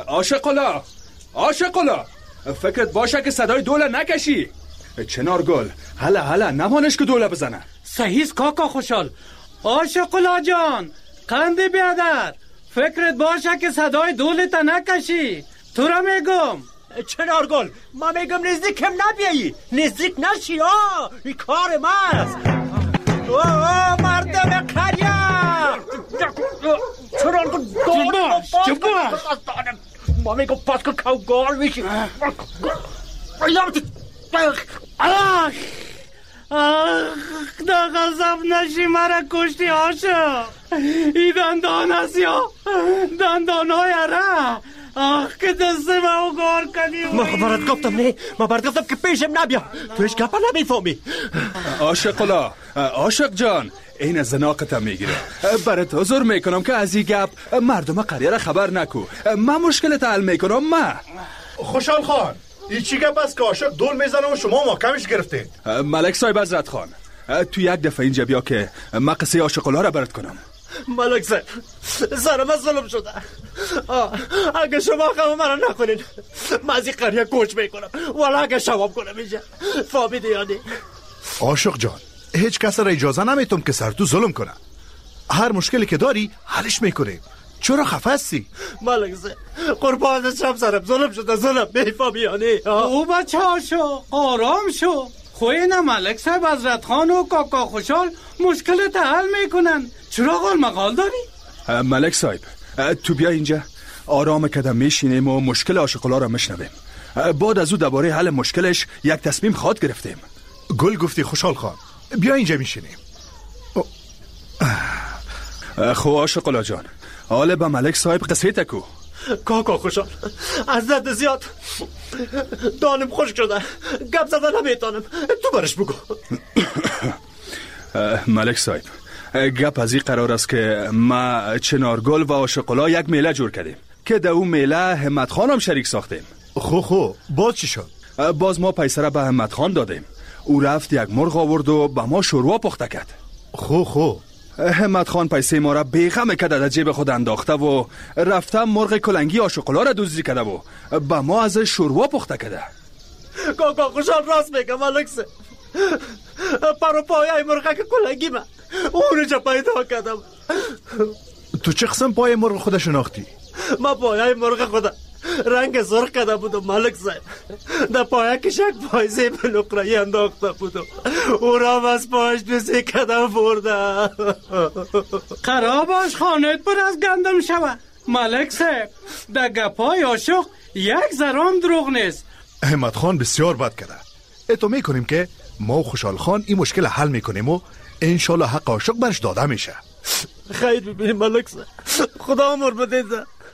عاشقلا فکرت باشه که صدای دوله نکشی. چنارگل هلا نمانش که دوله بزنه. صحیح کاکا خوشحال. عاشقلا جان قند بیادر، فکرت باشه که صدای دوله تا نکشی. تو را میگم. چنارگل ما میگم نزدیکم نبیایی، نزدیک نشی. این کار ماست. مردم قریه چنارگل جباش ما میگم پس که کوگال میشی. غضب نشی مرا کشتی عاشق. ای دندان است یا دندان های ره. که دست ما او گار کنی. ما برات گفتم که پیشم نبیا. تو هیچ گپا نمیفهمی. عاشق جان این زناقت میگیره. برات حضور میکنم که از این گپ مردم قریه را خبر نکو. من مشکلت حل میکنم. خوشحال خان این چی گپ است که عاشق دول میزنه و شما محکمش گرفتید؟ ملک صاحب حضرت خان، تو یک دفعه اینجا بیا که من قصه عاشق‌ها را برات کنم. ملک صاحب سر من ظلم شده. اگه شما خواهم مرا نکنین من از این قریه کوچ میکنم ولی اگه شواب کنم اینجا فهمیدی یا نه؟ عاشق جان هیچ کس را اجازه نمیتم که سر تو ظلم کنه. هر مشکلی که داری حلش میکنیم. چرا خفه هستی؟ ملک صاحب قربان شم سرم ظلم شده ظلم میفهمی یا نه؟ او بچه ها شو آرام شو. خوینه ملک صاحب حضرت خان و کاکا خوشحال مشکلت حل میکنن. چرا قال مقال داری؟ ملک صاحب تو بیا اینجا آرام کدم میشینیم و مشکل عاشق‌ها را میشنویم. بعد از او درباره حل مشکلش یک تصمیم خود گرفتیم. گل گفتی خوشحال خان، بیا اینجا میشینیم. خو عاشق‌ها جان حالا به ملک صاحب قصه تکو. کاکا خوشحال از درد زیاد دانم خشک شده گپ زدن نمیتونم، تو برش بگو. ملک صاحب گپ از این قرار است که ما چنارگل و عاشق‌ها یک میله جور کردیم که در اون میله همت خان هم شریک ساختیم. خو باز چی شد؟ باز ما پیسه را به همت خان دادیم. او رفت یک مرغ آورد و به ما شوروا پخته کرد. خو همت خان پیسه ما را بیغم کرده در جیب خود انداخته و رفته مرغ کلنگی عاشق‌ها را دزدی کرده و به ما از شوروا پخته کرده. کاکا خوشحال راست میگه ملک صاحب. پرو پایه مرغ کلنگی من اونجا پیدا کردم. تو چه قسم پای مرغ خود شناختی؟ من پایه مرغ خود رنگ سرخ کرده بودم ملک صاحب. در پایه کشک پایزه به نقره‌ای انداخته بودم او را از پایش بسی کردم برده. خراباش خانت پر از گندم شود. ملک صاحب در گپای عاشق یک ذرام دروغ نیست. همت خان بسیار بد کرده. اتو میکنیم که ما و خوشحال خان این مشکل حل میکنیم و انشالله حق عاشق برش داده میشه. خیر ببینیم ملک صاحب، خدا عمر بده.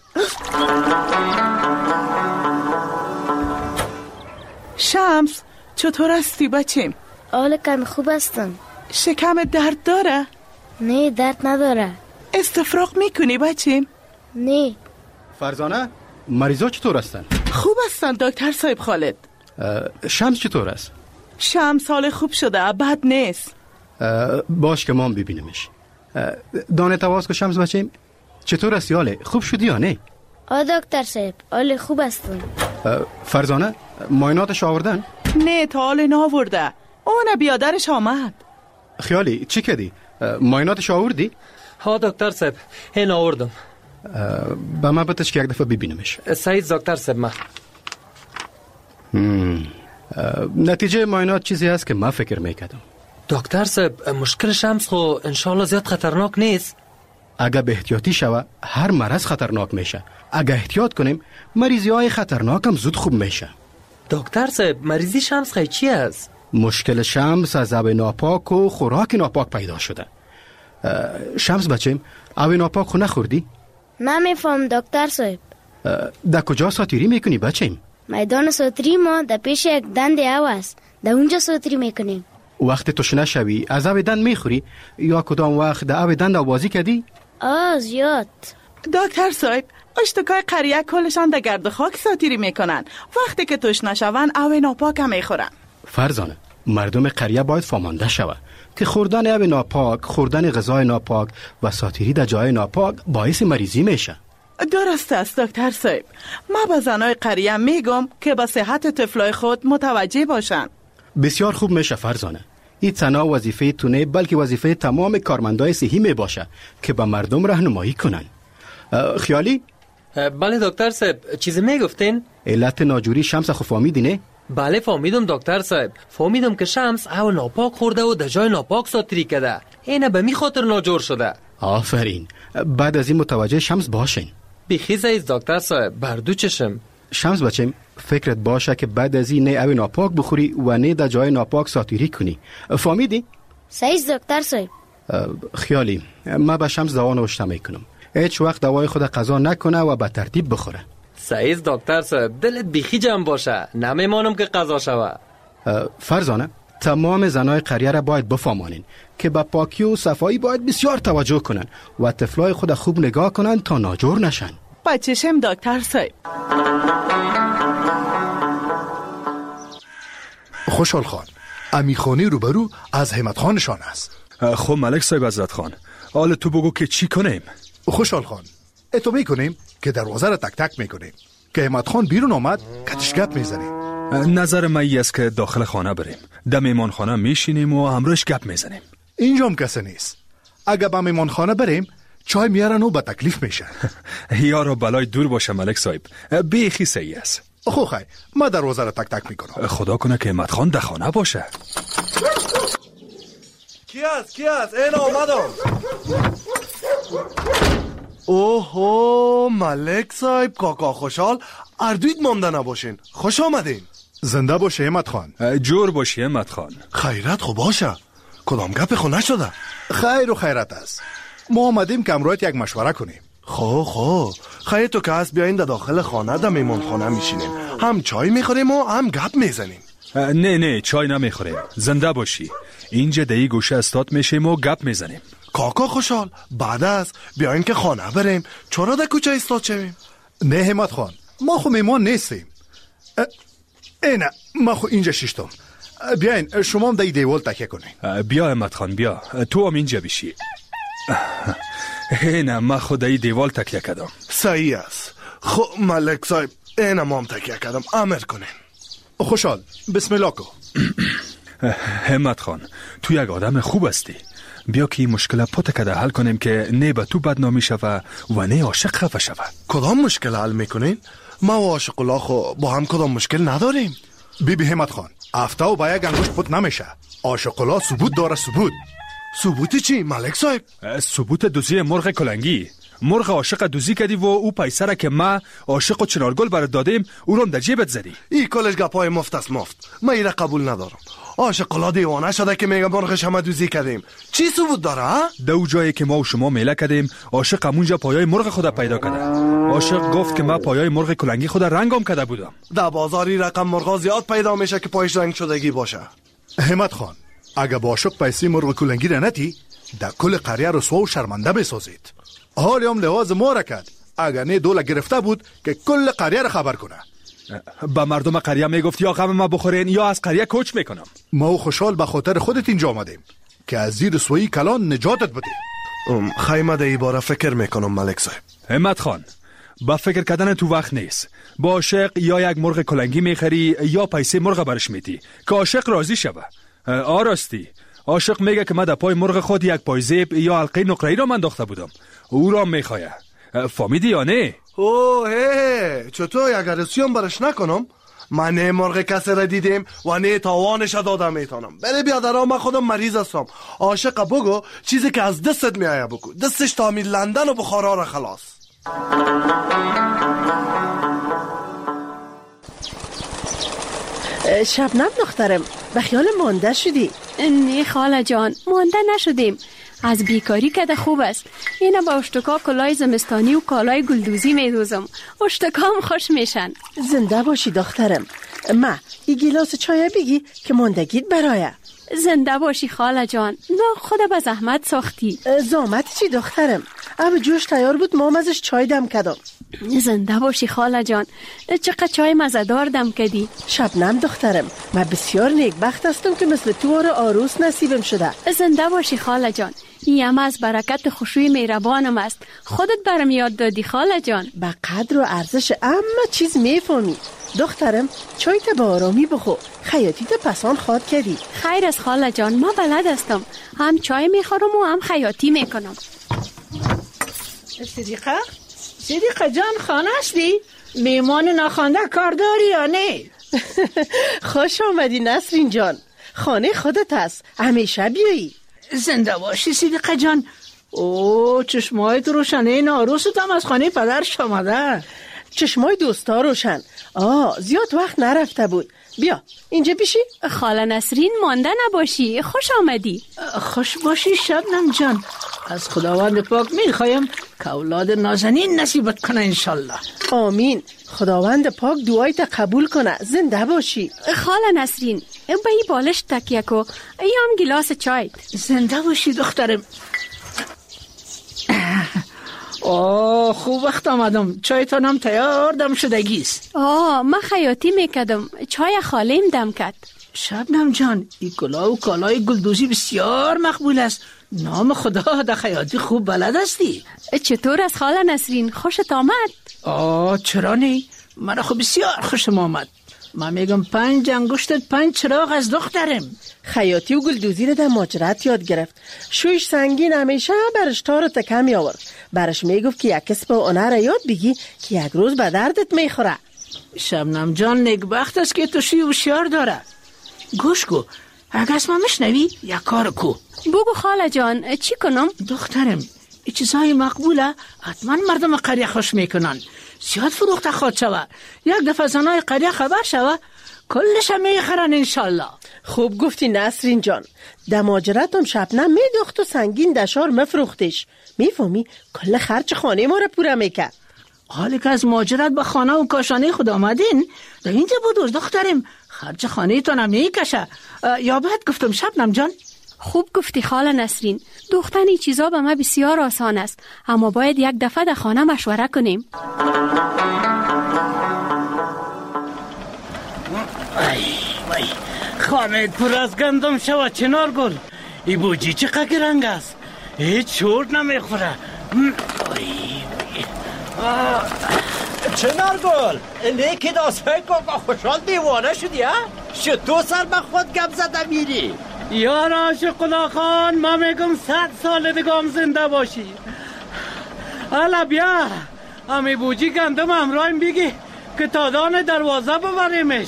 شمس چطور هستی بچیم؟ حال کمی خوب هستم. شکم درد داره؟ نه درد نداره. استفراغ میکنی بچیم؟ نه. فرزانه مریضا چطور هستن؟ خوب هستن دکتر صاحب خالد. شمس چطور است؟ شمس حال خوب شده بد نیست. باش که ما ببینیمش. دانه تواز که شمس بچیم چطور هستی؟ حاله خوب شدی یا نه؟ دکتر صاحب حال خوب هستم. فرزانه معایناتش آوردن؟ نه تا حال ناورده. اون بیادرش آمد. خیالی چی کردی؟ معایناتش آوردی؟ ها دکتر صاحب هین آوردم. با من بتش که یک دفعه ببینمش. سعید دکتر صاحب ما نتیجه معاینات چیزی هست که من فکر میکردم. دکتر صاحب مشکل شمس خو انشالله زیاد خطرناک نیست. اگه به احتیاطی شوه هر مرض خطرناک میشه. اگه احتیاط کنیم مریضی های خطرناک هم زود خوب میشه. دکتر صاحب مریضی شمس خیلی چی است؟ مشکل شمس از آب ناپاک و خوراک ناپاک پیدا شده. شمس بچیم آب ناپاک خو نخوردی؟ نمیفهم دکتر صاحب. در کجا ساتیری میکنی بچیم؟ میدان ساتری ما در پیش یک دند او است، در اونجا ساتری میکنیم. وقت تشنه شوی از آب دند میخوری یا کدام وقت در آب دند آوازی کردی؟ زیاد. دکتر صاحب اشتکای قریه کلشان در گرد خاک ساتیری میکنن. وقتی که تشنه شون آب ناپاک هم میخورن. فرزانه مردم قریه باید فامانده شوه که خوردن آب ناپاک، خوردن غذای ناپاک و ساتیری در جای ناپاک باعث مریضی میشه. درست است دکتر صاحب. ما به زنای قریه میگم که به صحت طفلای خود متوجه باشن. بسیار خوب میشه فرزانه. این تنها وظیفه تونه بلکه وظیفه تمام کارمندای صحی میباشه که به مردم راهنمایی کنن. خیالی؟ بله دکتر صاحب چیزی میگفتین؟ علت ناجوری شمس خو فهمیدی نه؟ بله فهمیدم دکتر صاحب. فهمیدم که شمس او ناپاک خورده و در جای ناپاک ساتری کرده. اینه به می خاطر ناجور شده. آفرین. بعد از این متوجه شمس باشین. بیخیز ایست دکتر صاحب بردو چشم. شمس بچم فکرت باشه که بعد از این نه او ناپاک بخوری و نه در جای ناپاک ساتیری کنی. فهمیدی؟ صحیح دکتر صاحب. خیالی ما به شمس دوا نوشته میکنم. هیچ وقت دوای خود قضا نکنه و به ترتیب بخوره. صحیح دکتر صاحب دلت بیخی جمع باشه. نمیمانم که قضا شوه. فرزانه تمام زنای قریه را باید بفهمانین که به پاکی و صفایی باید بسیار توجه کنن و طفلای خود خوب نگاه کنن تا ناجور نشن. بچشم دکتر صاحب. خوشحال خان، امیخانی روبرو از همت خانشان است. خب ملک صاحب عزت خان، حالا تو بگو که چی کنیم؟ خوشحال خان، اتو میکنیم که دروازه را تک تک میکنیم. که همت خان بیرون آمد کتش گپ میزنیم. نظر من ای است که داخل خانه بریم، در میمان خانه میشینیم و همراهش گپ میزنیم. اینجام کسی نیست. اگه با میمان خانه بریم چای میارن و با تکلیف میشه. یارو بلای دور باشه ملک صاحب، بیخی صحیح است. خو خی، ما دروازه را تک تک میکنم. خدا کنه که همت خان در خانه باشه. کی است؟ اینا آمدم. اوهو ملک صاحب، کاکا خوشحال، اردوید مانده نباشین. خوش آمدین. زنده باشه همت خان. جور باشه همت خان. خیرت خو باشه. کدام گپ خو نشده؟ خیر و خیرت است. ما آمدیم که امروز یک مشوره کنیم. خو خیر تو که هست بیاین در داخل خانه در میمان خانه میشینیم، هم چای میخوریم و هم گپ میزنیم. نه چای نمیخوریم، زنده باشی. اینجا دایی گوشه استاد میشیم و گپ میزنیم. کاکا خوشحال، بعد از بیاین که خانه بریم، چرا در کوچه استاد شویم؟ نه همت خان، ما خو میمان نیستیم. نه ما خو اینجا شیشتم. بیاین شما هم دای دیوال تکیه کنین. بیا همت خان بیا، تو هم اینجا بشی. نه ما خدایی دیوال تکیه کردم. صحیح است. خب ملک صاحب، اینا ما هم تکیه کردم، امر کنین. خوشحال، بسم الله کو. همت خان، تو یک آدم خوب هستی. بیا که این مشکل پات کده حل کنیم که نه به تو بدنامی شوه و نه عاشق خفه شوه. کدام مشکل حل میکنین؟ ما و عاشق الله خو با هم کدام مشکل نداریم. بی همت خان، افته و با یک انگوش پت نمیشه. عاشق الله ثبوت داره. ثبوت چی ملک صاحب؟ ثبوت دوزی مرغ کلنگی. مرغ عاشق دوزی کردی و او پیسه را که ما عاشق و چنارگل برات دادیم او رو در جیبت زدی. این کلش گپای مفت است مفت. من ایره قبول ندارم. عاشق الله دیوانه شده که میگه مرغش همه دوزی کردیم. چی ثبوت داره ها؟ دو جایی که ما و شما میله کردیم عاشق همونجا پایای مرغ خود پیدا کرده. عاشق گفت که ما پایای مرغ کلنگی خود رنگام کرده بودم. در بازاری رقم مرغا زیاد پیدا میشه که پایش رنگ شدگی باشه. همت خان، اگه با عاشق پیسه مرغ کلنگی را نتی در کل قریه رسوا و شرمنده میسازید. حالی هم لحاظ ما را کرد. اگر نه دوله گرفته بود که کل قریه را خبر کنه. با مردم قریه میگفت یا غم ما بخورین یا از قریه کوچ میکنم. ما و خوشحال به خاطر خودت اینجا آمدیم که از زیر رسوایی کلان نجاتت بدیم. خیمه ده باره فکر میکنم ملک صاحب. همت خان، با فکر کردن تو وقت نیست. با عاشق یا یک مرغ کلنگی میخری یا پیسه مرغ برش میدی که عاشق راضی شوه. آراستی عاشق میگه که من در پای مرغ خود یک پایزیب یا حلقه نقره‌ای را انداخته بودم، او را میخواه. فهمیدی یا نه؟ اوه چطور یک رسیون برش نکنم؟ من نه مرغ کسی را دیدیم و نه تاوانش دادم میتونم. بله بیادرها، من خودم مریض هستم. عاشق بگو چیزی که از دستت میایه بگو. دستش تعمیر لندن و بخارا را خلاص. شبنم دخترم، به خیال مانده شدی؟ نه خاله جان، مانده نشدیم. از بیکاری که خوب است. اینا با اشتکا کلای زمستانی و کالای گلدوزی میدوزم. اشتکام خوش میشن. زنده باشی دخترم. ما ای گیلاس چای بگی که ماندگیت برایه. زنده باشی خاله جان. نه خدا به زحمت ساختی. زحمت چی دخترم؟ اب جوش تیار بود، ما ازش چای دم کردم. زنده باشی خاله جان. چقدر چای مزه‌دار دم کردی. شبنم دخترم، من بسیار نیکبخت هستم که مثل تو رو عروس نصیبم شده. زنده باشی خاله جان. این از برکت خوشوی مهربانم است. خودت برم یاد دادی خاله جان. به قدر و ارزش اما چیز میفهمی. دخترم چای تا با آرامی بخو، خیاطیت پسان خواد کردی. خیر از خاله جان، ما بلد هستم. هم چای میخورم و هم خیاطی میکنم. صدیقه جان، خانه هستی؟ میمان ناخوانده کار داری یا نه؟ خوش آمدی نسرین جان، خانه خودت هست، همیشه بیایی. زنده باشی صدیقه جان. اوه چشمایت روشنه، این عروست هم از خانه پدرش آمده. چشمای دوستا روشن. زیاد وقت نرفته بود. بیا اینجا بشی. خاله نسرین، مانده نباشی. خوش آمدی. خوش باشی شبنم جان. از خداوند پاک میخوایم که اولاد نازنین نصیبت کنه انشالله. آمین. خداوند پاک دعایت قبول کنه. زنده باشی. خاله نسرین، به این بالش تکیه کو. ای هم گلاس چای. زنده باشی دخترم. خوب وقت آمدم. چایتانم تیار دم شدگیست. من خیاطی میکدم. چای خالیم دم کد. شبنم جان، این کلاه و کالای گلدوزی بسیار مقبول است. نام خدا در خیاطی خوب بلد هستی. چطور از خاله نسرین؟ خوشت آمد؟ چرا نی؟ من خب بسیار خوشم آمد. من میگم 5 انگشتت 5 چراغ از دخترم. خیاطی و گلدوزی رو در ماجرات یاد گرفت. شویش سنگین همیشه برش تار و تکه می آورد. برش میگفت که یک کسب و هنر یاد بگی که یک روز به دردت میخوره. شبنم جان نگبخت است که تو شی هوشیار داره. گوش کو، اگه اسمم میشنوی یک کار کو. بگو خاله جان، چی کنم؟ دخترم، این چیزای مقبوله حتما مردم قریه خوش میکنن. زیاد فروخته خواد شوه. یک دفعه زنای قریه خبر شوه کلش هم میخرن انشالله. خوب گفتی نسرین جان. در ماجراتم شبنم میدوخت و سنگین دشار مفروختش. میفهمی کل خرچ خانه ما را پوره میکرد. حالی که از ماجرات به خانه و کاشانه خود آمدین در اینجا بودوز دخترم، خرچ خانه تانم میکشه. یا بعد گفتم شبنم جان؟ خوب گفتی خاله نسرین. دوختن این چیزا به ما بسیار آسان است، اما باید یک دفعه در خانه مشوره کنیم. وای خانه پر از گندم شوه چنار گل. ای بوجی چقدر رنگ است، هیچ چورت نمیخوره. چنار گل لیکن آسای کاکا خوشحال دیوانه شدی ها؟ شتو سر به خود گم زده میری؟ یار عاشق الله خان، ما میگم 100 سال دیگه زنده باشی. حالا بیا امی بوجی گندم همراهیم بگی که تا دان دروازه ببریمش.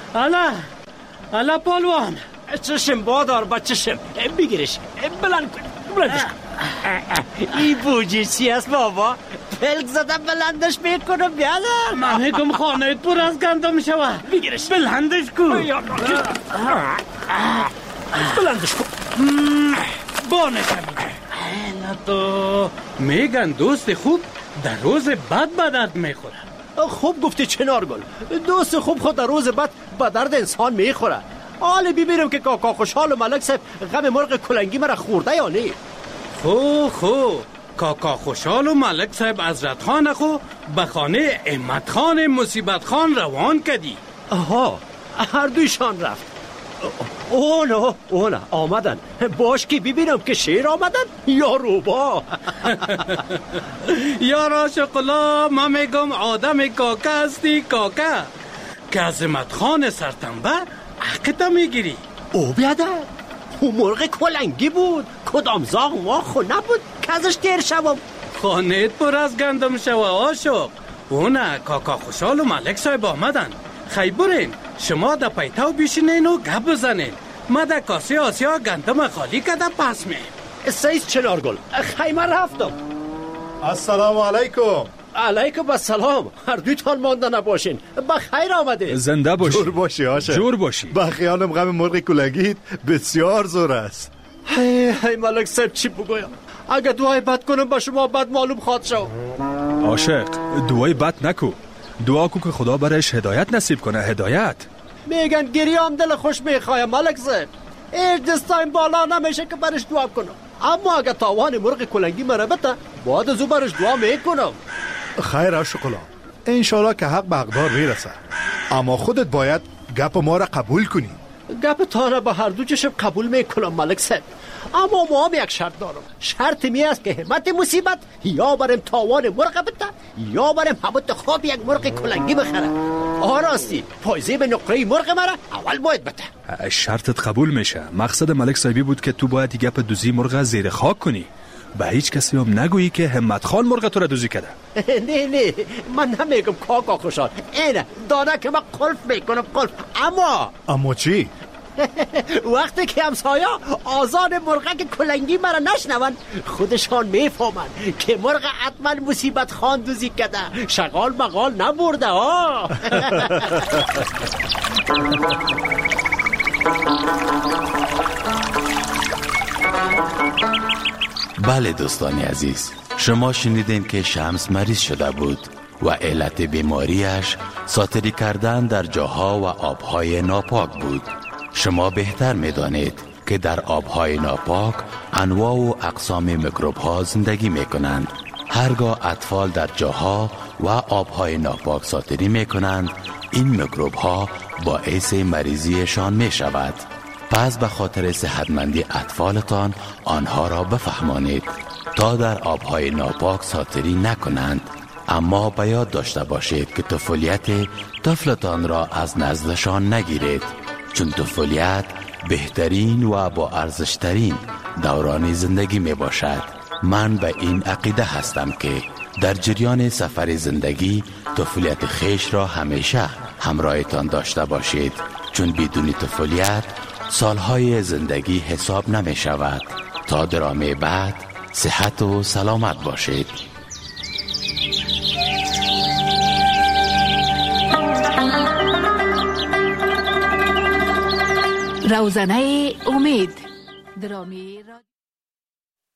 حالا پالوان چشم بادار با چشم بگیرش بلند بلندش کن. ای بوجی چی است بابا؟ پلک زده بلندش میکنم بیادر. من میگم خانه پر از گندم شوه، بگیرش بلندش کن. بلندش کن. بانشم تو میگن دوست خوب در روز بد به درد میخوره. خوب گفتی چنار گل، دوست خوب خود در روز بد به درد انسان میخوره. حالا ببینم که کاکا خوشحال و ملک صاحب غم مرغ کلنگی مرا خورده یا نه. خو کاکا خوشحال و ملک صاحب حضرت خان خو به خانه احمد خان مصیبت خان روان کردی. آها، هر دویشان رفت. اونا آمدن. باش که ببینم که شیر آمدن یا روبا. یا عاشق الله، ما میگم آدم کاکا هستی کاکا که عظمت خان سرتنبه حقیقتا میگیری. او بیادر، او مرغ کلنگی بود، کدام زاغ ما خو نبود که ازش تیر شوم. خانه پر از گندم شوه عاشق. اونا کاکا خوشحال و ملک صاحب آمدن. خی برین شما در پیتاو بیشینین و گپ بزنین. ما در کاسه آسیا گندم خالی کده پس می. سیز چنار گل، خیمه رفتم. السلام علیکم. علیکم السلام. هر دویتان مانده نباشین. بخیر آمده. زنده باشی. جور باشی عاشق. جور باشی. با خیالم غم مرغ کلنگیت بسیار زور است. هی ملک صاحب چی بگویم؟ اگه دعای بد کنم با شما بد معلوم خواد شو. عاشق دعای بد نکو، دعا کو که خدا برایش هدایت نصیب کنه. هدایت میگن گریام دل خوش میخوایم ملک صاحب. ایش دستایم بالا نمیشه که برش دعا کنم، اما اگه تاوان مرغ کلنگی مرا بته بعد از او برش دعا میکنم. خیر عاشق الله، انشالله که حق به حقدار میرسه، اما خودت باید گپ ما را قبول کنی. گپ تا را به هر دو چشم قبول میکنم ملک صاحب، اما ما هم یک شرط دارم. شرط می است که همت مصیبت یا بریم تاوان مرغ بته یا بریم همت خواب یک مرغ کلنگی بخره. آراستی پایزه به نقره مرغ مرا اول باید بته. شرطت قبول میشه. مقصد ملک صاحبی بود که تو باید گپ دوزی مرغ زیر خاک کنی، به هیچ کسی هم نگویی که همت خان مرغ تو را دوزی کرده. نه من نمیگم کاکا خوشحال، اینه دانه که من قلف میکنم قلف. اما چی؟ وقتی که همسایا آزان مرغک کلنگی مرا نشنون خودشان میفهمن که مرغ حتما مصیبت خان دوزی کرده، شغال مقال نبرده ها. بله دوستان عزیز، شما شنیدین که شمس مریض شده بود و علت بیماریش ساتری کردن در جاها و آبهای ناپاک بود. شما بهتر می‌دانید که در آبهای ناپاک انواع و اقسام میکروب ها زندگی می‌کنند. هرگاه اطفال در جاها و آبهای ناپاک ساتری می‌کنند، این میکروب ها باعث مریضیشان می شود. پس به خاطر صحتمندی اطفالتان آنها را بفهمانید تا در آبهای ناپاک ساتری نکنند. اما به یاد داشته باشید که طفولیت طفلتان را از نزدشان نگیرید، چون طفولیت بهترین و با ارزشترین دوران زندگی می باشد. من به این عقیده هستم که در جریان سفر زندگی طفولیت خیش را همیشه همراهتان داشته باشید، چون بدون طفولیت سالهای زندگی حساب نمی شود. تا درامه بعد صحت و سلامت باشید. روزنه امید درامه